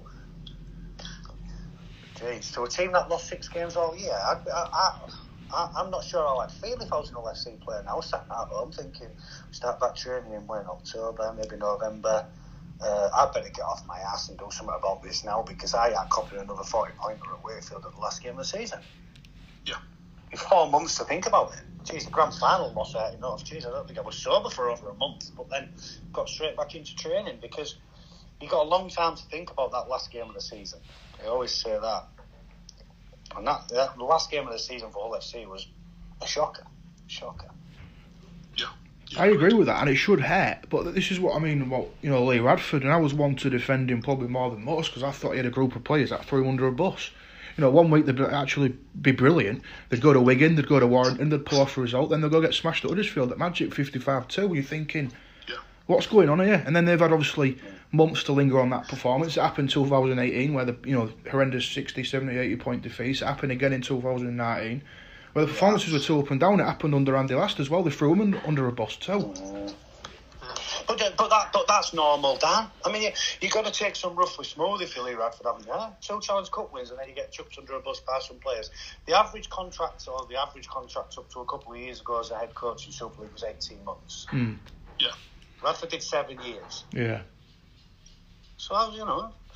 geez, to a team that lost six games all year, I'd, I, I, I, I'm not sure how I'd feel if I was an L F C player now, sat at home thinking, start back training in when, October, maybe November. Uh, I better get off my ass and do something about this now because I had copied another forty pointer at Wakefield at the last game of the season. Yeah. You've four months to think about it. Geez, the grand final loss out enough. Geez, I don't think I was sober for over a month, but then got straight back into training because you got a long time to think about that last game of the season. I always say that. And that, that the last game of the season for Hull F C was a shocker. Shocker. Yeah. yeah. I agree with that, and it should hurt. But this is what I mean about you know Lee Radford, and I was one to defend him probably more than most because I thought he had a group of players that threw him under a bus. You know, one week they'd actually be brilliant. They'd go to Wigan, they'd go to Warrington, they'd pull off a result, then they'd go get smashed at Huddersfield at Magic fifty-five two. You're thinking, Yeah. what's going on here? And then they've had obviously months to linger on that performance. It happened in two thousand eighteen where the you know horrendous sixty, seventy, eighty point defeats. It happened again in two thousand nineteen where the performances were too up and down. It happened under Andy Last as well. They threw him under a bus too. But but that but that's normal, Dan. I mean, you you got to take some rough with smooth if you're Lee Radford, haven't you? Huh? Two Challenge Cup wins and then you get chucked under a bus by some players. The average contract or the average contract up to a couple of years ago as a head coach in Super League was eighteen months. Mm. Yeah. Radford did seven years. Yeah. So you know,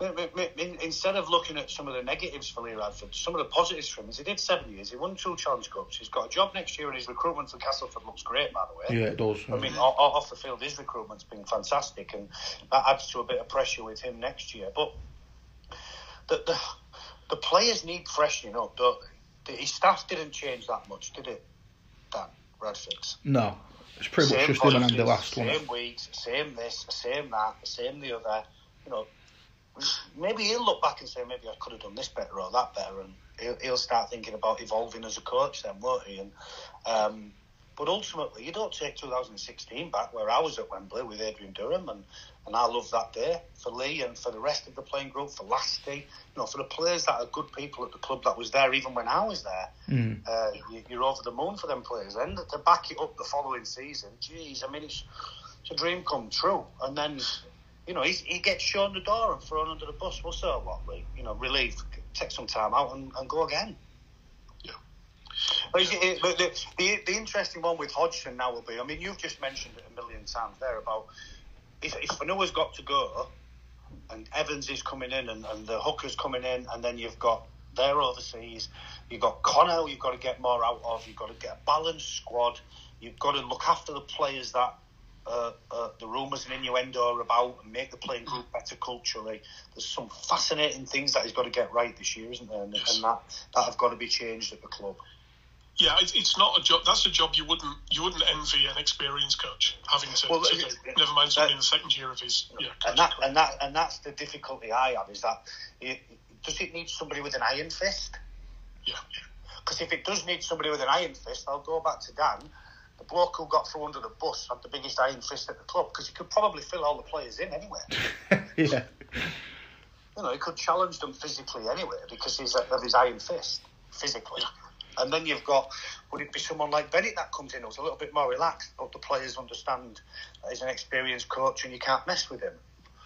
Instead of looking at some of the negatives for Lee Radford, some of the positives for him is he did seven years, he won two Challenge Cups, he's got a job next year, and his recruitment for Castleford looks great, by the way. Yeah, it does. I mean, off the field, his recruitment's been fantastic, and that adds to a bit of pressure with him next year. But the the, the players need freshening up, don't they? His staff didn't change that much, did it, Dan Radford's? No, it's pretty same much just him and Andy last one. Same weeks, same this, same that, same the other. You know, maybe he'll look back and say, maybe I could have done this better or that better, and he'll, he'll start thinking about evolving as a coach then, won't he? And um, but ultimately, you don't take two thousand sixteen back, where I was at Wembley with Adrian Durham, and, and I love that day for Lee and for the rest of the playing group, for Lasty, you know, for the players that are good people at the club that was there even when I was there. Mm. Uh, you, you're over the moon for them players. And to back it up the following season, geez, I mean, it's, it's a dream come true. And then, you know, he's, he gets shown the door and thrown under the bus. Well, so what, Lee? You know, relieved, take some time out and, and go again. But it, but the, the the interesting one with Hodgson now will be, I mean, you've just mentioned it a million times there about if, if Fanua's got to go and Evans is coming in and, and the hooker's coming in, and then you've got they're overseas, you've got Connell you've got to get more out of, you've got to get a balanced squad, you've got to look after the players that uh, uh, the rumours and innuendo are about and make the playing group better culturally. There's some fascinating things that he's got to get right this year, isn't there? And, yes. and that, that have got to be changed at the club. Yeah, it's, it's not a job. That's a job you wouldn't you wouldn't envy an experienced coach having to, well, to do. It, Never mind somebody uh, in the second year of his. Yeah, and that and that and that's the difficulty I have is that it, does it need somebody with an iron fist? Yeah. Because if it does need somebody with an iron fist, I'll go back to Dan. The bloke who got through under the bus had the biggest iron fist at the club because he could probably fill all the players in anyway. Yeah. You know, he could challenge them physically anyway because he's of his iron fist physically. And then you've got, would it be someone like Bennett that comes in who's a little bit more relaxed, but the players understand that he's an experienced coach and you can't mess with him.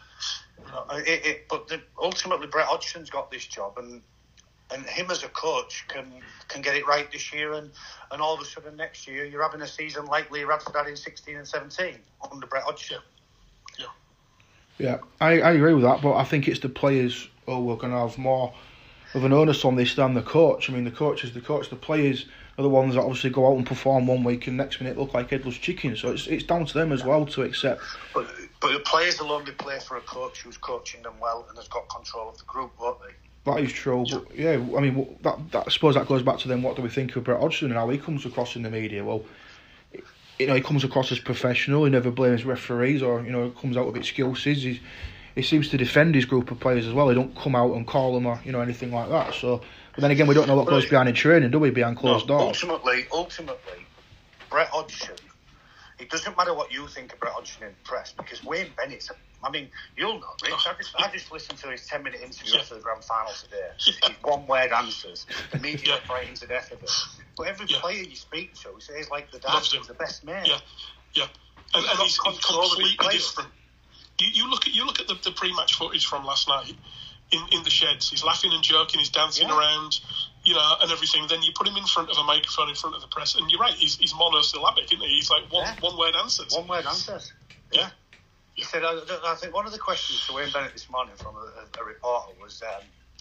Uh, it, it, but the, ultimately, Brett Hodgson's got this job, and and him as a coach can can get it right this year, and, and all of a sudden next year you're having a season like Lee Radford had in sixteen and seventeen under Brett Hodgson. Yeah, yeah, I, I agree with that, but I think it's the players who we're going to have more of an onus on this than the coach. I mean, the coach is the coach. The players are the ones that obviously go out and perform one week and next minute look like headless chickens. So it's it's down to them as well to accept. But but the players will only play for a coach who's coaching them well and has got control of the group, won't they? That is true, but yeah, I mean, that, that I suppose that goes back to then what do we think of Brett Hodgson and how he comes across in the media? Well, you know, he comes across as professional. He never blames referees or, you know, comes out with excuses. He's, he seems to defend his group of players as well. He don't come out and call them or, you know, anything like that. So, but then again, we don't know what goes behind in training, do we? Behind closed no, doors. Ultimately, ultimately, Brett Hodgson. It doesn't matter what you think of Brett Hodgson in the press because Wayne Bennett's. I mean, you'll know, Rich. I just, I just listened to his ten-minute interview yeah. after the grand final today. His one-word answers. The media yeah. frightened to death of it. But every yeah. player you speak to says, like, the dad is the best man. Yeah, yeah. And, and he's, he's completely different. You, you look at you look at the, the pre-match footage from last night in, in the sheds. He's laughing and joking. He's dancing yeah. around, you know, and everything. Then you put him in front of a microphone in front of the press, and you're right. He's, he's monosyllabic, isn't he? He's like one yeah. one word answers. One word answers. Yeah. yeah. He said, I, I think one of the questions to Wayne Bennett this morning from a, a reporter was, um,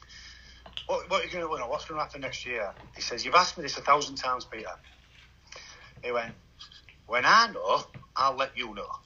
what, what are you going to win? What's going to happen next year? He says, you've asked me this a thousand times, Peter. He went, when I know, I'll let you know.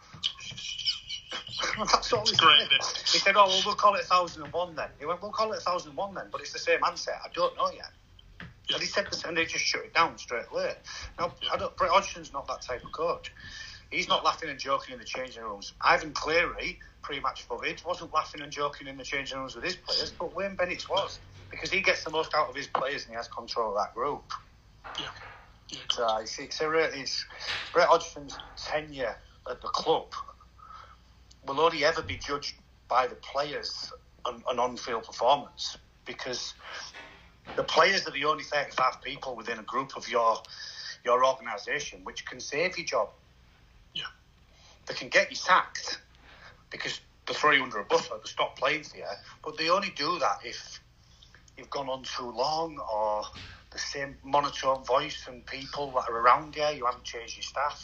That's all he said. He said, oh, well, we'll call it one thousand one then. He went, we'll call it one thousand one then, but it's the same answer. I don't know yet. Yeah. And he said this, and they just shut it down straight away. Now, yeah. I don't, Brett Hodgson's not that type of coach. He's not laughing and joking in the changing rooms. Ivan Cleary, pre-match footage, wasn't laughing and joking in the changing rooms with his players, but Wayne Bennett was, because he gets the most out of his players and he has control of that group. Yeah. yeah so it's, it's, a, it's Brett Hodgson's tenure at the club will only ever be judged by the players and, and on-field performance, because the players are the only thirty-five people within a group of your your organisation which can save your job. Yeah. They can get you sacked because they throw you under a bus or they stop playing for you, but they only do that if you've gone on too long or the same monotone voice and people that are around you, you haven't changed your staff.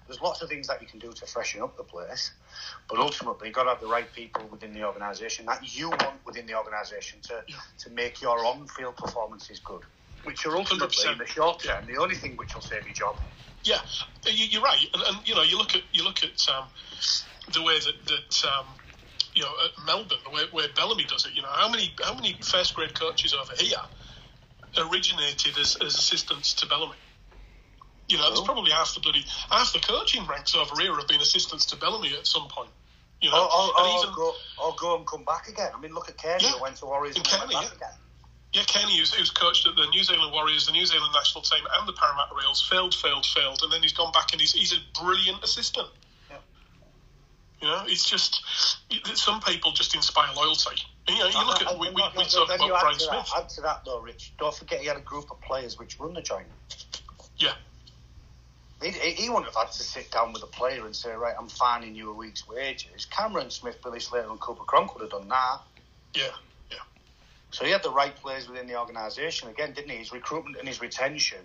there's lots of things that you can do to freshen up the place, but ultimately you've got to have the right people within the organisation that you want within the organisation to, yeah. to make your on-field performances good, which are ultimately, one hundred percent in the short term, yeah. the only thing which will save your job. Yeah, you're right, and, and you know, you look at you look at um, the way that that um, you know at Melbourne, the way where Bellamy does it. You know, how many how many first grade coaches over here originated as, as assistants to Bellamy? You know, there's probably half the bloody half the coaching ranks over here have been assistants to Bellamy at some point. You know, or, or, and or, even, go, or go and come back again. I mean, look at Kearney, yeah, who went to Warriors and, and Kearney, went back yeah. again. Yeah, Kenny, who's, who's coached at the New Zealand Warriors, the New Zealand national team, and the Parramatta Eels, failed, failed, failed, and then he's gone back and he's he's a brilliant assistant. Yeah. You know, it's just some people just inspire loyalty. You know, you look at we, we, we talk about Brian Smith. Add to that, though, Rich. Don't forget he had a group of players which run the joint. Yeah. He, he wouldn't have had to sit down with a player and say, right, I'm fining you a week's wages. Cameron Smith, Billy Slater, and Cooper Cronk would have done that. Yeah. So he had the right players within the organisation again, didn't he? His recruitment and his retention,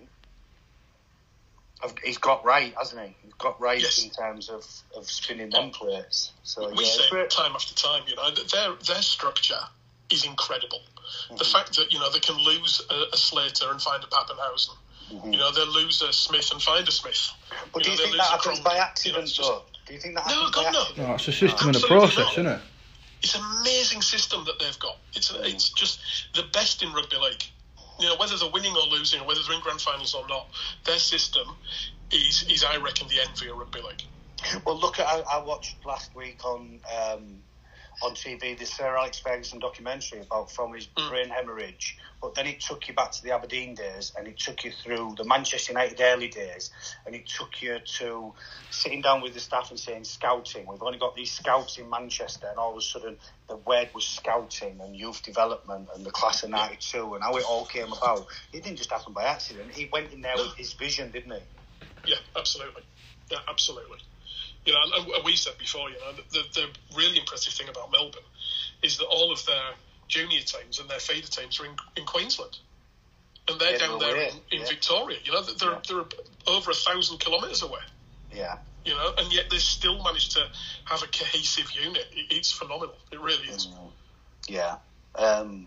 he's got right, hasn't he? He's got right yes. in terms of, of spinning them players. So we yeah, say it time after time, you know, their their structure is incredible. Mm-hmm. The fact that you know they can lose a, a Slater and find a Pappenhausen, mm-hmm. you know, they'll lose a Smith and find a Smith. But you do know, you think that happens Cronk, by accident, you know, just, though? Do you think that no, happens God, by no. accident? No, it's a system and a Absolutely process, not. isn't it? It's an amazing system that they've got. It's a, it's just the best in rugby league. You know, whether they're winning or losing, or whether they're in grand finals or not, their system is, is I reckon, the envy of rugby league. Well, look at I, I watched last week on um, on T V the Sir Alex Ferguson documentary about from his mm. brain hemorrhage, but then it took you back to the Aberdeen days, and it took you through the Manchester United early days, and it took you to sitting down with the staff and saying scouting. We've only got these scouts in Manchester, and all of a sudden the word was scouting and youth development and the class of ninety-two and how it all came about. It didn't just happen by accident. He went in there no. with his vision, didn't he? Yeah, absolutely. Yeah, absolutely. You know, and we said before, you know, the, the really impressive thing about Melbourne is that all of their junior teams and their feeder teams are in, in Queensland, and they're yeah, down there in, in yeah. Victoria. You know, they're, yeah. they're over a thousand kilometres away. Yeah. You know, and yet they still managed to have a cohesive unit. It, it's phenomenal. It really is. Mm. Yeah. Um,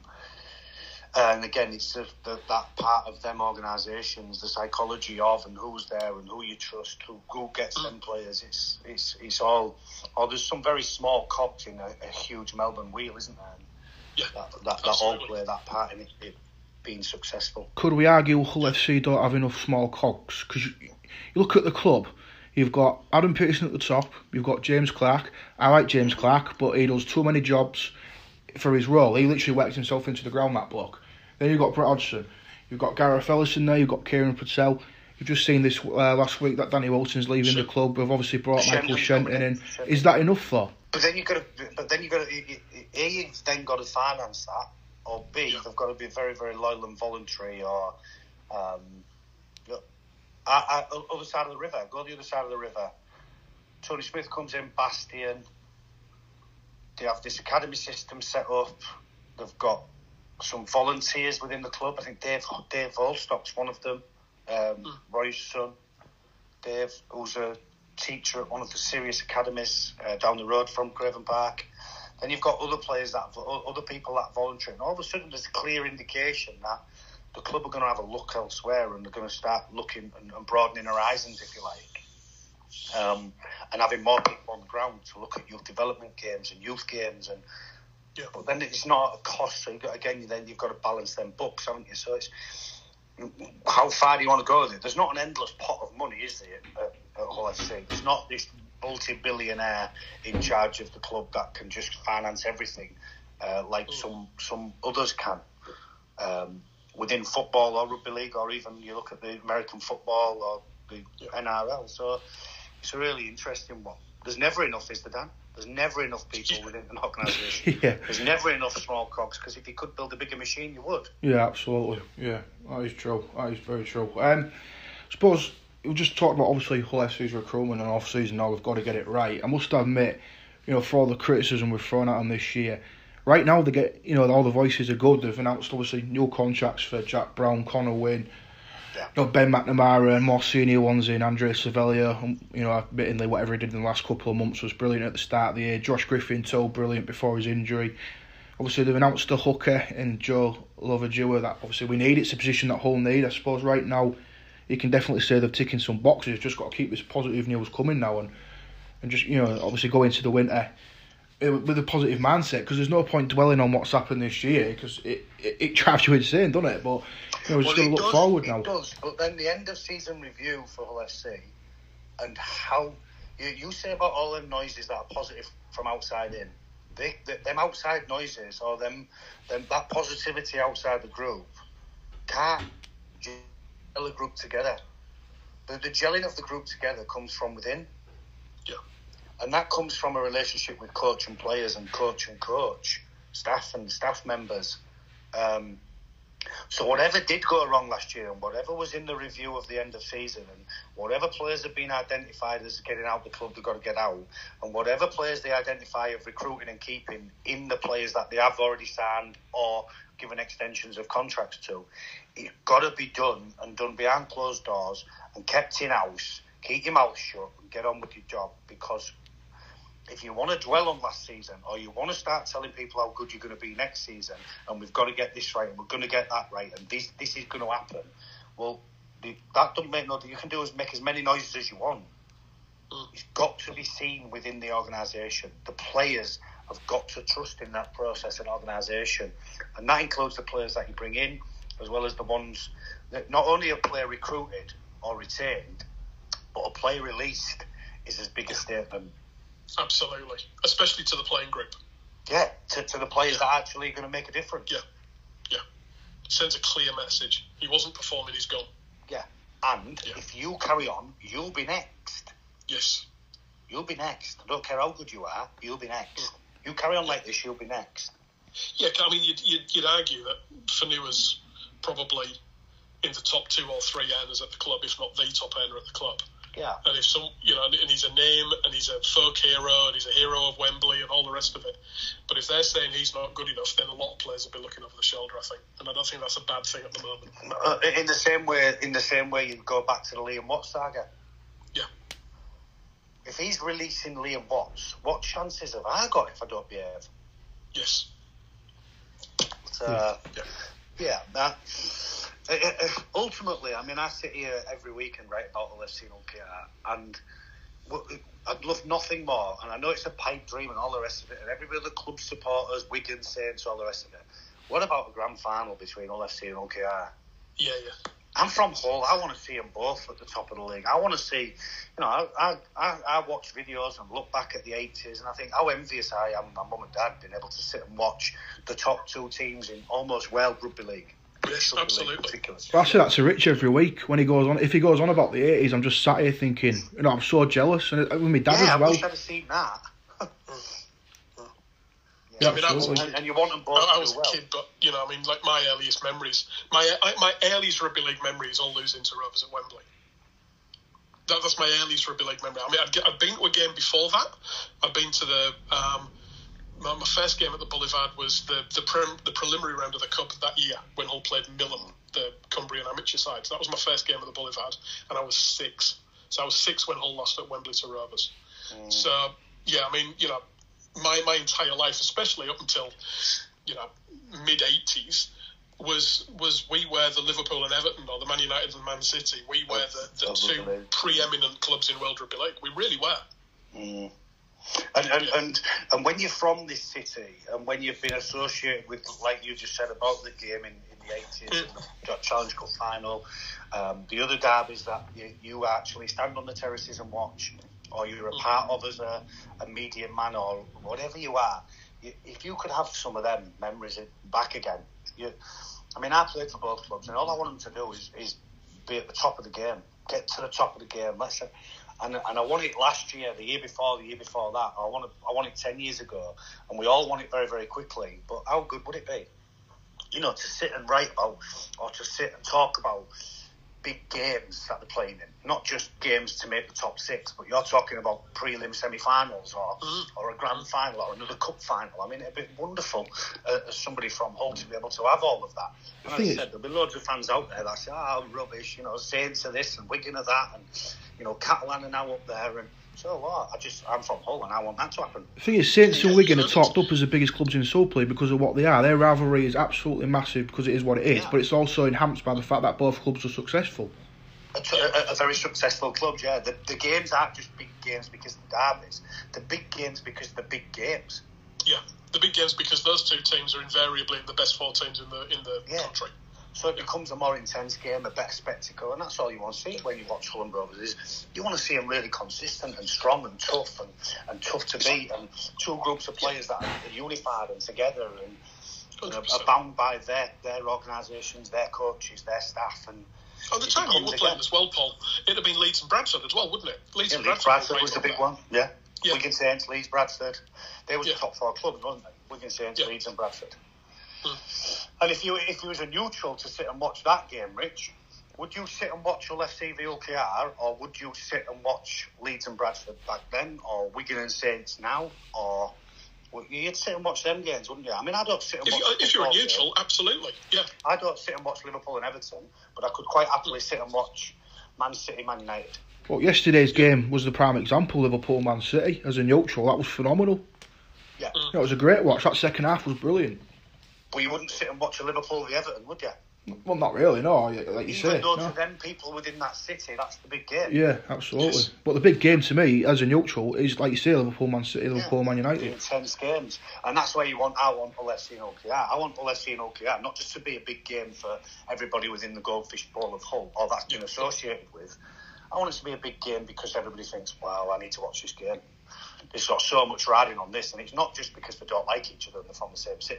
and again, it's the, the, that part of them organisations, the psychology of and who's there and who you trust, who, who gets mm. them players. It's it's it's all. Oh, there's some very small cogs in a, a huge Melbourne wheel, isn't there? Yeah, that, that, that all play that part in it, it being successful. Could we argue Hull F C don't have enough small cogs? Because you, you look at the club, you've got Adam Pearson at the top, you've got James Clark. I like James Clark, but he does too many jobs for his role. He literally works himself into the ground, that bloke. Then you've got Brett Hodgson, you've got Gareth Ellison there, you've got Kieran Patel. You've just seen this uh, last week that Danny Wilson's leaving Sh- the club. We've obviously brought Shenton Michael Shenton in. Shenton. Is that enough though? But then you've got to, but then you've got to, A, you've then got to finance that, or B, yeah. they've got to be very, very loyal and voluntary, or um, you know, I, I, other side of the river. Go the other side of the river. Tony Smith comes in, Bastion. They have this academy system set up. They've got some volunteers within the club. I think Dave Dave Volstock's one of them. Um, mm. Roy's son, Dave, who's a teacher at one of the Sirius academies uh, down the road from Craven Park. Then you've got other players that other people that volunteer, and all of a sudden there's a clear indication that the club are going to have a look elsewhere, and they're going to start looking and, and broadening horizons, if you like, um, and having more people on the ground to look at youth development games and youth games, and yeah. But then it's not a cost. So you've got, again, then you've got to balance them books, haven't you? So it's how far do you want to go with it? There's not an endless pot of money, is there, at, at Hull F C? There's not this multi-billionaire in charge of the club that can just finance everything uh, like mm. some some others can um, within football or rugby league, or even you look at the American football or the yeah. N R L. So it's a really interesting one. There's never enough, is there, Dan? There's never enough people within an organisation. yeah. There's never enough small cogs, because if you could build a bigger machine, you would. Yeah, absolutely. Yeah, that is true. That is very true. Um, I suppose we just talked about, obviously, Hull F C's recruitment and off-season now. We've got to get it right. I must admit, you know, for all the criticism we've thrown at them this year, right now they get, you know, all the voices are good. They've announced, obviously, new contracts for Jack Brown, Connor Wynn, Yeah. You know, Ben McNamara and more senior ones in Andrea Sevilla. You know, admittedly, whatever he did in the last couple of months was brilliant at the start of the year. Josh Griffin too, brilliant before his injury. Obviously, they've announced a hooker in Joe Lovajua that obviously we need. It's a position that Hull need. I suppose right now, you can definitely say they're ticking some boxes. Just got to keep this positive news coming now and, and just, you know, obviously go into the winter with a positive mindset, because there's no point dwelling on what's happened this year because it, it, it drives you insane, doesn't it? But you know, we're just well, going to look does, forward it now. It does, but then the end of season review for Hull F C and how you, you say about all them noises that are positive from outside in. They, they, them outside noises or them, them that positivity outside the group can't gel a group together. The, the gelling of the group together comes from within. Yeah. And that comes from a relationship with coach and players and coach and coach, staff and staff members. Um, so whatever did go wrong last year and whatever was in the review of the end of season and whatever players have been identified as getting out the club, they've got to get out. And whatever players they identify of recruiting and keeping in the players that they have already signed or given extensions of contracts to, it's got to be done and done behind closed doors and kept in-house. Keep your mouth shut and get on with your job, because if you want to dwell on last season or you want to start telling people how good you're going to be next season and we've got to get this right and we're going to get that right and this this is going to happen, well, the, that doesn't make no difference. You can do is make as many noises as you want. It's got to be seen within the organisation. The players have got to trust in that process and organisation, and that includes the players that you bring in as well as the ones that not only a player recruited or retained, but a player released is as big a statement. Absolutely, especially to the playing group. Yeah, to, to the players that are actually going to make a difference. Yeah, yeah. Sends a clear message. He wasn't performing, he's gone. Yeah, and yeah. if you carry on, you'll be next. Yes. You'll be next. I don't care how good you are, you'll be next. You carry on like this, you'll be next. Yeah, I mean, you'd, you'd, you'd argue that Fanua's probably in the top two or three earners at the club, if not the top earner at the club. Yeah. And if some, you know, and he's a name, and he's a folk hero, and he's a hero of Wembley, and all the rest of it. But if they're saying he's not good enough, then a lot of players will be looking over the shoulder, I think, and I don't think that's a bad thing at the moment. Uh, in the same way, in the same way, you go back to the Liam Watts saga. Yeah. If he's releasing Liam Watts, what chances have I got if I don't behave? Yes. But, uh, yeah. Yeah. That. Uh, uh, ultimately, I mean, I sit here every week and write about the F C and K R, and I'd love nothing more, and I know it's a pipe dream and all the rest of it, and everybody, the club supporters, Wigan Saints, all the rest of it. What about a grand final between Hull F C and Hull K R? Yeah, yeah. I'm from Hull. I want to see them both at the top of the league. I want to see, you know, I I, I, I watch videos and look back at the eighties, and I think how envious I am, my mum and dad, being able to sit and watch the top two teams in almost World Rugby League. Yes, absolutely. Well, I say that to Rich every week when he goes on. If he goes on about the eighties, I'm just sat here thinking, you know, I'm so jealous, and with my dad yeah, as well. I wish I'd have seen that. Yeah, I mean, I was, and, and you want them both I, I to was do well. a kid, but you know, I mean, like my earliest memories, my my earliest rugby league memories all losing to Rovers at Wembley. That, that's my earliest rugby league memory. I mean, I'd, I'd been to a game before that. I'd been to the um, my, my first game at the Boulevard was the the, prim, the preliminary round of the Cup that year when Hull played Millom, the Cumbrian amateur side. So that was my first game at the Boulevard, and I was six. So I was six when Hull lost at Wembley to Rovers. Mm. So yeah, I mean, you know. My my entire life, especially up until, you know, mid eighties, was was we were the Liverpool and Everton, or the Man United and Man City. We were the, the two preeminent clubs in World Rugby League. We really were. Mm. And and, yeah. and and when you're from this city, and when you've been associated with, like you just said about the game in, in the eighties, mm. and the Challenge Cup final, um, the other derbies that you, you actually stand on the terraces and watch, or you're a part of as a, a media man, or whatever you are, you, if you could have some of them memories back again. You, I mean, I played for both clubs, and all I want them to do is, is be at the top of the game, get to the top of the game. Let's say, and and I won it last year, the year before, the year before that. I won it, I won it ten years ago, and we all won it very, very quickly. But how good would it be, you know, to sit and write about, or to sit and talk about big games that they're playing in, not just games to make the top six, but you're talking about prelim semi-finals or mm. or a grand final or another cup final. I mean, it'd be wonderful uh, as somebody from Hull to be able to have all of that. And as I said, there'll be loads of fans out there that say, oh, rubbish, you know, Saints are this and Wigan are that, and, you know, Catalan are now up there, and so what? I just, I'm from Hull and I want that to happen. The thing is, Saints and Wigan are talked up as the biggest clubs in Soapplay because of what they are. Their rivalry is absolutely massive because it is what it is, yeah. But it's also enhanced by the fact that both clubs are successful. A, a, a very successful club, yeah. The, the games aren't just big games because of the derbies. The big games because of the big games. Yeah, the big games because those two teams are invariably the best four teams in the in the yeah. country. So it becomes a more intense game, a better spectacle, and that's all you want to see when you watch Hull and Rovers. Is you want to see them really consistent and strong and tough and, and tough to beat, and two groups of players that are unified and together and you know, are bound by their their organisations, their coaches, their staff. And at the time you were playing as well, Paul, it'd have been Leeds and Bradford as well, wouldn't it? Leeds yeah, and Leeds Bradford, Bradford was the big one. Yeah. yeah, Wigan Saints, Leeds, Bradford. They were yeah. the top four clubs, wasn't they? Wigan Saints, yeah. Leeds, and Bradford. Mm. And if you if you was a neutral to sit and watch that game, Rich, would you sit and watch Hull F C v Hull K R, or would you sit and watch Leeds and Bradford back then, or Wigan and Saints now, or well, you'd sit and watch them games, wouldn't you? I mean, I don't sit and if watch. You, if you're a neutral, game. Absolutely, yeah. I don't sit and watch Liverpool and Everton, but I could quite happily sit and watch Man City, Man United. Well, yesterday's game was the prime example. Liverpool, Man City as a neutral, that was phenomenal. Yeah, mm. It was a great watch. That second half was brilliant. But you wouldn't sit and watch a Liverpool v Everton, would you? Well, not really, no. Like you Even say, though no. to them people within that city, that's the big game. Yeah, absolutely. Yes. But the big game to me, as a neutral, is like you say, Liverpool, Man City, Liverpool, yeah. Man United. The intense games, and that's where you want. I want Hull F C and Hull K R. I want Hull F C and Hull K R, not just to be a big game for everybody within the Goldfish Bowl of Hull, or that's been associated with. I want it to be a big game because everybody thinks, "Wow, I need to watch this game." It's got so much riding on this, and it's not just because they don't like each other and they're from the same city.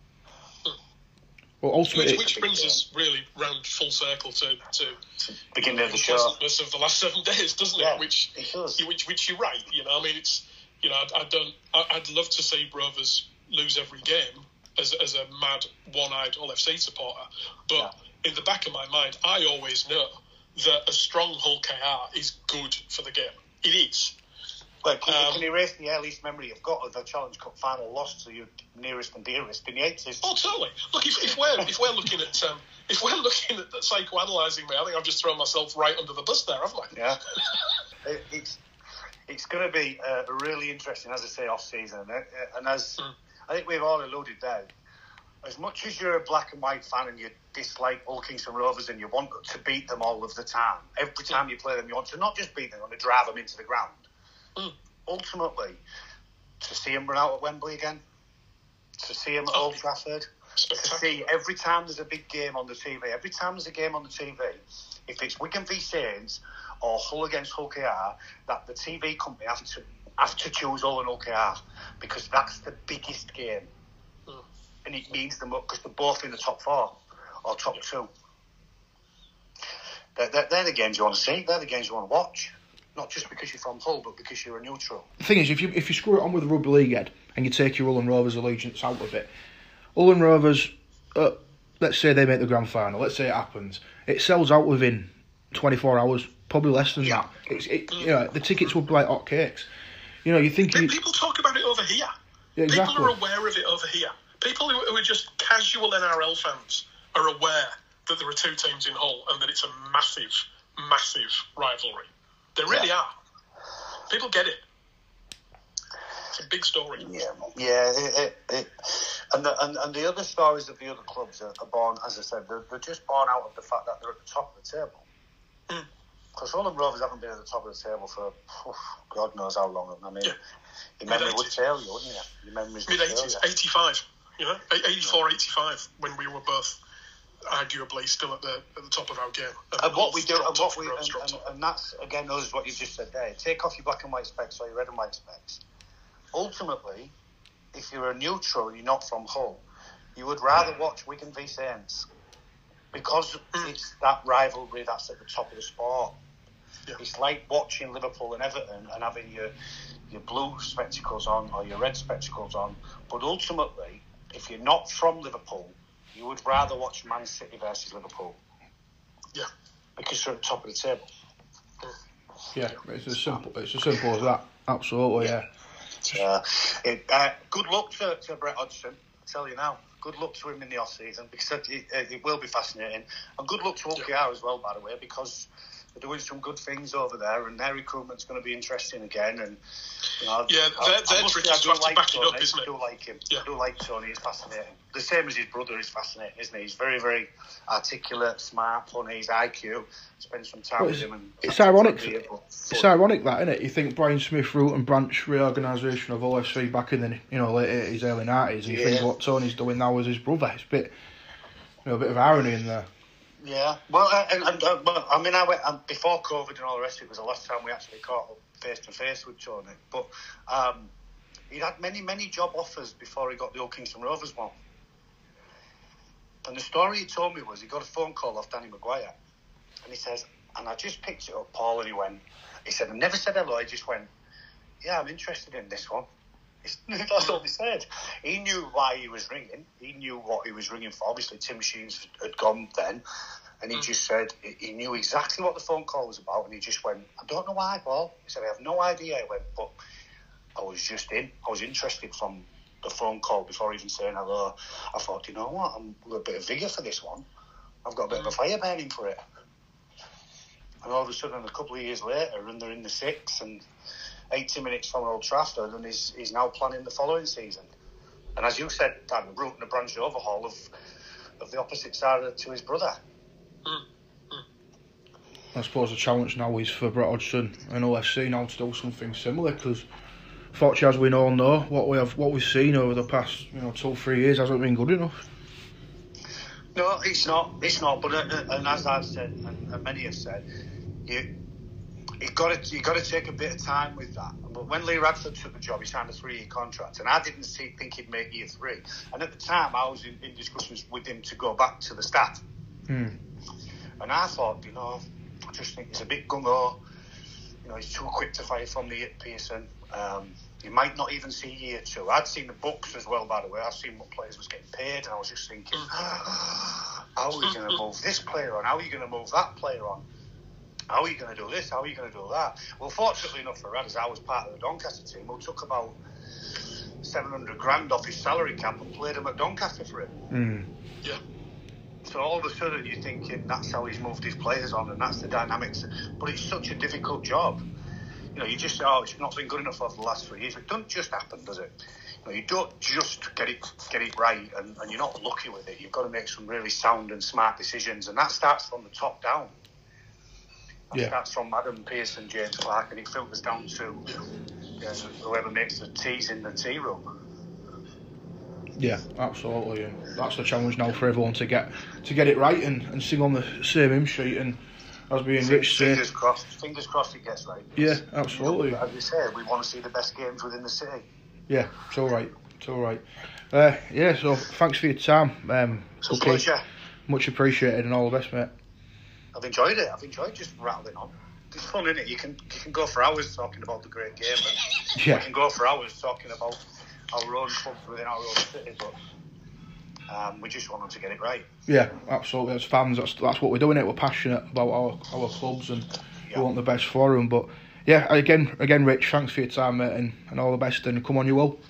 Well, ultimately, which, which brings game. us really round full circle to to beginning of the show of the last seven days, doesn't it? Yeah, which it does. Which which you're right. You know, I mean, it's you know, I, I don't. I, I'd love to see Rovers lose every game as as a mad one-eyed Hull F C supporter, but yeah. in the back of my mind, I always know that a strong Hull K R is good for the game. It is. Well, can, um, can you erase the earliest memory you've got of the Challenge Cup final loss to your nearest and dearest in the eighties? Oh, totally. Look, if, if we're if we're looking at um, if we're looking at psychoanalyzing me, I think I've just thrown myself right under the bus there, haven't I? Yeah. it, it's it's going to be uh, really interesting, as I say, off season, and as mm. I think we've all alluded there. As much as you're a black and white fan and you dislike Hull Kingston Rovers and you want to beat them all of the time, every time you play them, you want to not just beat them, you want to drive them into the ground. Mm. Ultimately, to see him run out at Wembley again, to see him at oh, Old Trafford, to see every time there's a big game on the T V, every time there's a game on the T V, if it's Wigan v Saints or Hull against Hull K R, that the T V company have to have to choose Hull and Hull K R because that's the biggest game, mm. and it means them up because they're both in the top four or top two. They're, they're, they're the games you want to see. They're the games you want to watch. Not just because you're from Hull, but because you're a neutral. The thing is, if you if you screw it on with the Rugby League head and you take your Hull and Rovers allegiance out of it, Hull and Rovers, uh, let's say they make the grand final, let's say it happens, it sells out within twenty-four hours, probably less than yeah. that. It's, it, you know, the tickets would be like hotcakes. You know, you think you, people talk about it over here. Yeah, exactly. People are aware of it over here. People who, who are just casual N R L fans are aware that there are two teams in Hull and that it's a massive, massive rivalry. They really yeah. are. People get it. It's a big story. Yeah, yeah. It, it, it, and, the, and and the other stories of the other clubs are, are born, as I said, they're, they're just born out of the fact that they're at the top of the table. Because mm. Hull and Rovers haven't been at the top of the table for oh, God knows how long. I mean, yeah. your memory would fail you, wouldn't you? Your memories would fail you. eighty-five, you know, eighty-four, eighty-five, when we were both arguably still at the at the top of our game. And, and what we do, and what we, and, and, and that's again, knows what you just said there. Take off your black and white specs or your red and white specs. Ultimately, if you're a neutral and you're not from Hull, you would rather watch Wigan v Saints because mm. it's that rivalry that's at the top of the sport. Yeah. It's like watching Liverpool and Everton and having your your blue spectacles on or your red spectacles on. But ultimately, if you're not from Liverpool, you would rather watch Man City versus Liverpool. Yeah. because they're at the top of the table. Yeah, it's as simple. It's as simple as that. Absolutely, yeah. Uh, it, uh, good luck to, to Brett Hodgson. I tell you now. Good luck to him in the off season because it, it, it will be fascinating. And good luck to O K R as well, by the way, because they're doing some good things over there, and their recruitment's going to be interesting again. And you know, yeah, they're, they're tricky to have to back it up, isn't it? I do like him. Yeah. I do like Tony. He's fascinating. The same as his brother is fascinating, isn't he? He's very, very articulate, smart, funny. He's I Q. Spend some time with him. And it's ironic. It, it's ironic that, isn't it? You think Brian Smith, root and branch reorganisation of O S C back in the you know late eighties, early nineties. You yeah. think what Tony's doing now with his brother. It's a bit, you know, a bit of irony in there. Yeah, well, uh, and, and uh, well, I mean, I went um, before COVID and all the rest of it was the last time we actually caught up face to face with Tony. But um, he'd had many, many job offers before he got the Old Kingston Rovers one. And the story he told me was he got a phone call off Danny Maguire, and he says, and I just picked it up, Paul, and he went, he said, I never said hello. He just went, yeah, I'm interested in this one. That's all he said. He knew why he was ringing. He knew what he was ringing for. Obviously, Tim Sheens had gone then. And he just said, he knew exactly what the phone call was about. And he just went, I don't know why, Paul. He said, I have no idea. He went, but I was just in. I was interested from the phone call before even saying hello. I thought, you know what? I'm a bit of vigour for this one. I've got a bit of a fire burning for it. And all of a sudden, a couple of years later, and they're in the six and eighty minutes from Old Trafford, and he's, he's now planning the following season. And as you said, Dan, the root and the branch overhaul of of the opposite side to his brother. Mm. Mm. I suppose the challenge now is for Brett Hodgson and O S C now to do something similar, because fortunately, as we all know, what we have, what we've seen over the past, you know, two, three years hasn't been good enough. No, it's not. It's not. But uh, and as I've said, and, and many have said, you you got to you got to take a bit of time with that. But when Lee Radford took the job, he signed a three-year contract, and I didn't see, think he'd make year three. And at the time, I was in, in discussions with him to go back to the staff. Hmm. And I thought, you know, I just think he's a bit gung-ho. You know, he's too quick to fire from the hip, Pearson. Um, you might not even see year two. I'd seen the books as well, by the way. I've seen what players was getting paid, and I was just thinking, how are we going to move this player on? How are you going to move that player on? How are you going to do this? How are you going to do that? Well, fortunately enough for Radis, I was part of the Doncaster team who took about seven hundred grand off his salary cap and played him at Doncaster for it. Mm. Yeah. So all of a sudden you're thinking that's how he's moved his players on, and that's the dynamics. But it's such a difficult job. You know, you just say, oh, it's not been good enough over the last three years. It doesn't just happen, does it? You know, you don't just get it get it right, and, and you're not lucky with it. You've got to make some really sound and smart decisions, and that starts from the top down. That yeah. starts from Adam Pearson, James Clark, and it filters down to you know, whoever makes the teas in the tea room. Yeah, absolutely. And that's the challenge now for everyone to get to get it right and, and sing on the same hymn sheet. And as being Rich said, fingers crossed, fingers crossed it gets right. Yeah, absolutely. You know, as you say, we want to see the best games within the city. Yeah, it's all right. It's all right. Uh, yeah, so thanks for your time. Um, it's a okay. pleasure. Much appreciated, and all the best, mate. I've enjoyed it. I've enjoyed just rattling on. It's fun, isn't it? You can you can go for hours talking about the great game, and yeah. we can go for hours talking about our own clubs within our own city, but um, we just want them to get it right. Yeah, absolutely. As fans, that's that's what we're doing. It we're passionate about our, our clubs, and yeah. we want the best for them. But yeah, again, again, Rich, thanks for your time, mate, and, and all the best. And come on, you will.